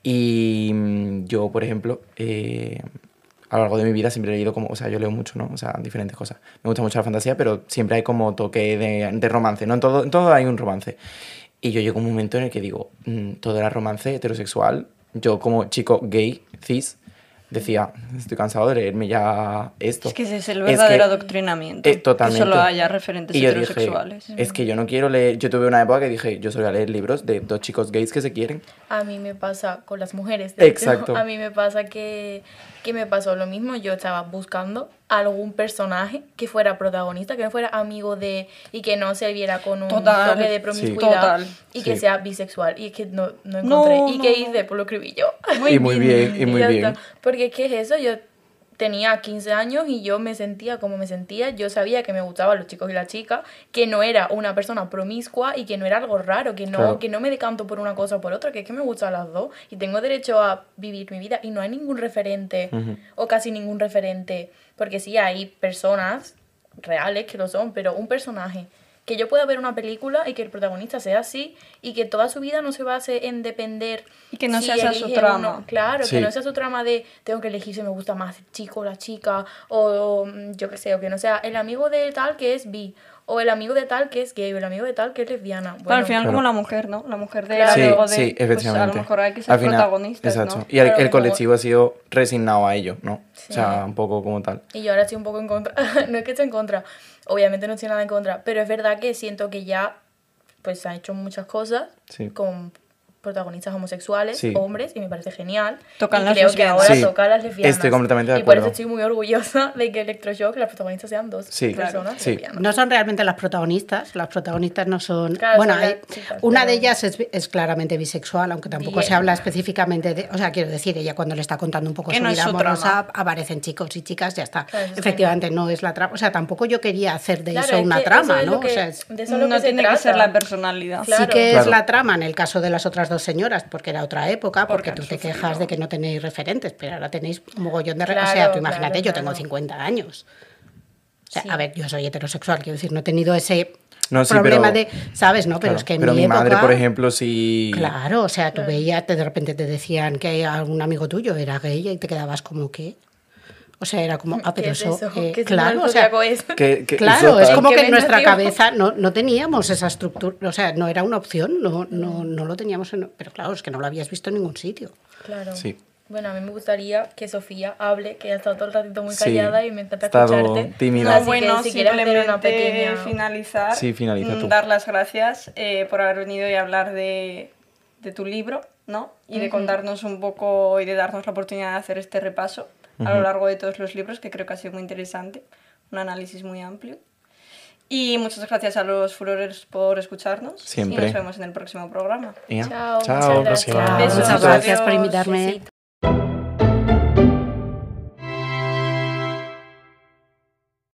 y mm, yo, por ejemplo, eh, a lo largo de mi vida siempre he leído como, o sea, yo leo mucho, ¿no? O sea, diferentes cosas. Me gusta mucho la fantasía, pero siempre hay como toque de, de romance, ¿no? En todo, en todo hay un romance. Y yo llego a un momento en el que digo, mm, todo era romance heterosexual. Yo como chico gay, cis, decía, estoy cansado de leerme ya esto. Es que ese es el Es verdadero que- adoctrinamiento. eh, totalmente. Que solo haya referentes Y yo dije, heterosexuales. es que yo no quiero leer... Yo tuve una época que dije, yo solo voy a leer libros de dos chicos gays que se quieren. A mí me pasa con las mujeres. de hecho. Exacto. A mí me pasa que, que me pasó lo mismo. Yo estaba buscando algún personaje que fuera protagonista, que no fuera amigo de... y que no se viera con un Total. toque de Sí. promiscuidad. Total. Y que Sí. sea bisexual. Y es que no, no No, encontré. ¿Y no, qué no. hice? Pues lo escribí yo. Y muy bien, y muy ya bien. está. Porque es que es eso, yo tenía quince años y yo me sentía como me sentía. Yo sabía que me gustaban los chicos y las chicas, que no era una persona promiscua y que no era algo raro, que no, Claro. que no me decanto por una cosa o por otra, que es que me gustan las dos y tengo derecho a vivir mi vida y no hay ningún referente Ujú. o casi ningún referente, porque sí hay personas reales que lo son, pero un personaje que yo pueda ver una película y que el protagonista sea así y que toda su vida no se base en depender Y que no si sea esa su elige trama. uno. Claro, Sí. que no sea su trama de tengo que elegir si me gusta más el chico o la chica, o, o, mm, yo qué sé, o que no sea el amigo de tal que es bi, o el amigo de tal que es gay, o el amigo de tal que es lesbiana. Bueno, Claro, al final Claro. como la mujer, ¿no? La mujer de Claro. Sí, amigo de... sí, pues, efectivamente. a lo mejor hay que ser Al final, protagonistas, exacto. ¿no? Y el, Claro, el como- colectivo ha sido resignado a ello, ¿no? Sí. O sea, un poco como tal. Y yo ahora estoy un poco en contra. No es que esté en contra, obviamente no estoy nada en contra, pero es verdad que siento que ya pues se han hecho muchas cosas Sí. con protagonistas homosexuales, Sí. hombres, y me parece genial. Tocan y las creo que lesbianas. ahora Sí, toca a las lesbianas. estoy completamente de Y por acuerdo. eso estoy muy orgullosa de que Electroshock, las protagonistas sean dos Sí, personas sí. lesbianas. No son realmente las protagonistas, las protagonistas no son... Claro, bueno, son hay- las chicas, una pero- de ellas es, es claramente bisexual, aunque tampoco Bien. se habla específicamente de... O sea, quiero decir, ella cuando le está contando un poco Que su no es vida su amorosa, trama. aparecen chicos y chicas, ya está. Claro, eso es Efectivamente, no es la trama. O sea, tampoco yo quería hacer de Claro, eso es una que trama, eso es ¿no? lo que- O sea, es- de eso es lo No que se tiene que trata. ser la personalidad. Claro. Sí que Claro. es la trama en el caso de las otras dos señoras, porque era otra época, porque, Porque tú han te sufrido. quejas de que no tenéis referentes, pero ahora tenéis un mogollón de... re- o Claro, sea, tú imagínate, claro, yo tengo claro. cincuenta años. O sea, Sí. a ver, yo soy heterosexual, quiero decir, no he tenido ese No, sí, problema pero- de... ¿Sabes? No, pero Claro, es que en pero mi, mi madre, época- por ejemplo, sí... Claro, o sea, tú Claro. veías, te- de repente te decían que algún amigo tuyo era gay y te quedabas como, ¿qué? O sea, era como, ah, pero ¿Qué es eso... eso? eh, ¿Qué claro, signo o sea, zodiaco es? Que, que- claro, es total. como ¿En que qué en nuestra mes nació? cabeza no, no teníamos esa estructura, o sea, no era una opción, no, no, no lo teníamos, en- pero claro, es que no lo habías visto en ningún sitio. Claro. Sí. Bueno, a mí me gustaría que Sofía hable, que ha estado todo el ratito muy Sí, callada y me encanta he estado escucharte. tímida. No, Así bueno, que si quieres hacer simplemente una pequeña... finalizar, Sí, finaliza mm, tú. dar las gracias eh, por haber venido y hablar de, de tu libro, ¿no? Y de Ujú. contarnos un poco y de darnos la oportunidad de hacer este repaso a lo Ujú. largo de todos los libros, que creo que ha sido muy interesante, un análisis muy amplio. Y muchas gracias a los furores por escucharnos. Siempre. Y nos vemos en el próximo programa. Venga, Chao, chao. muchas gracias. Próxima. Besos, Muchas gracias por adiós. invitarme. Besito.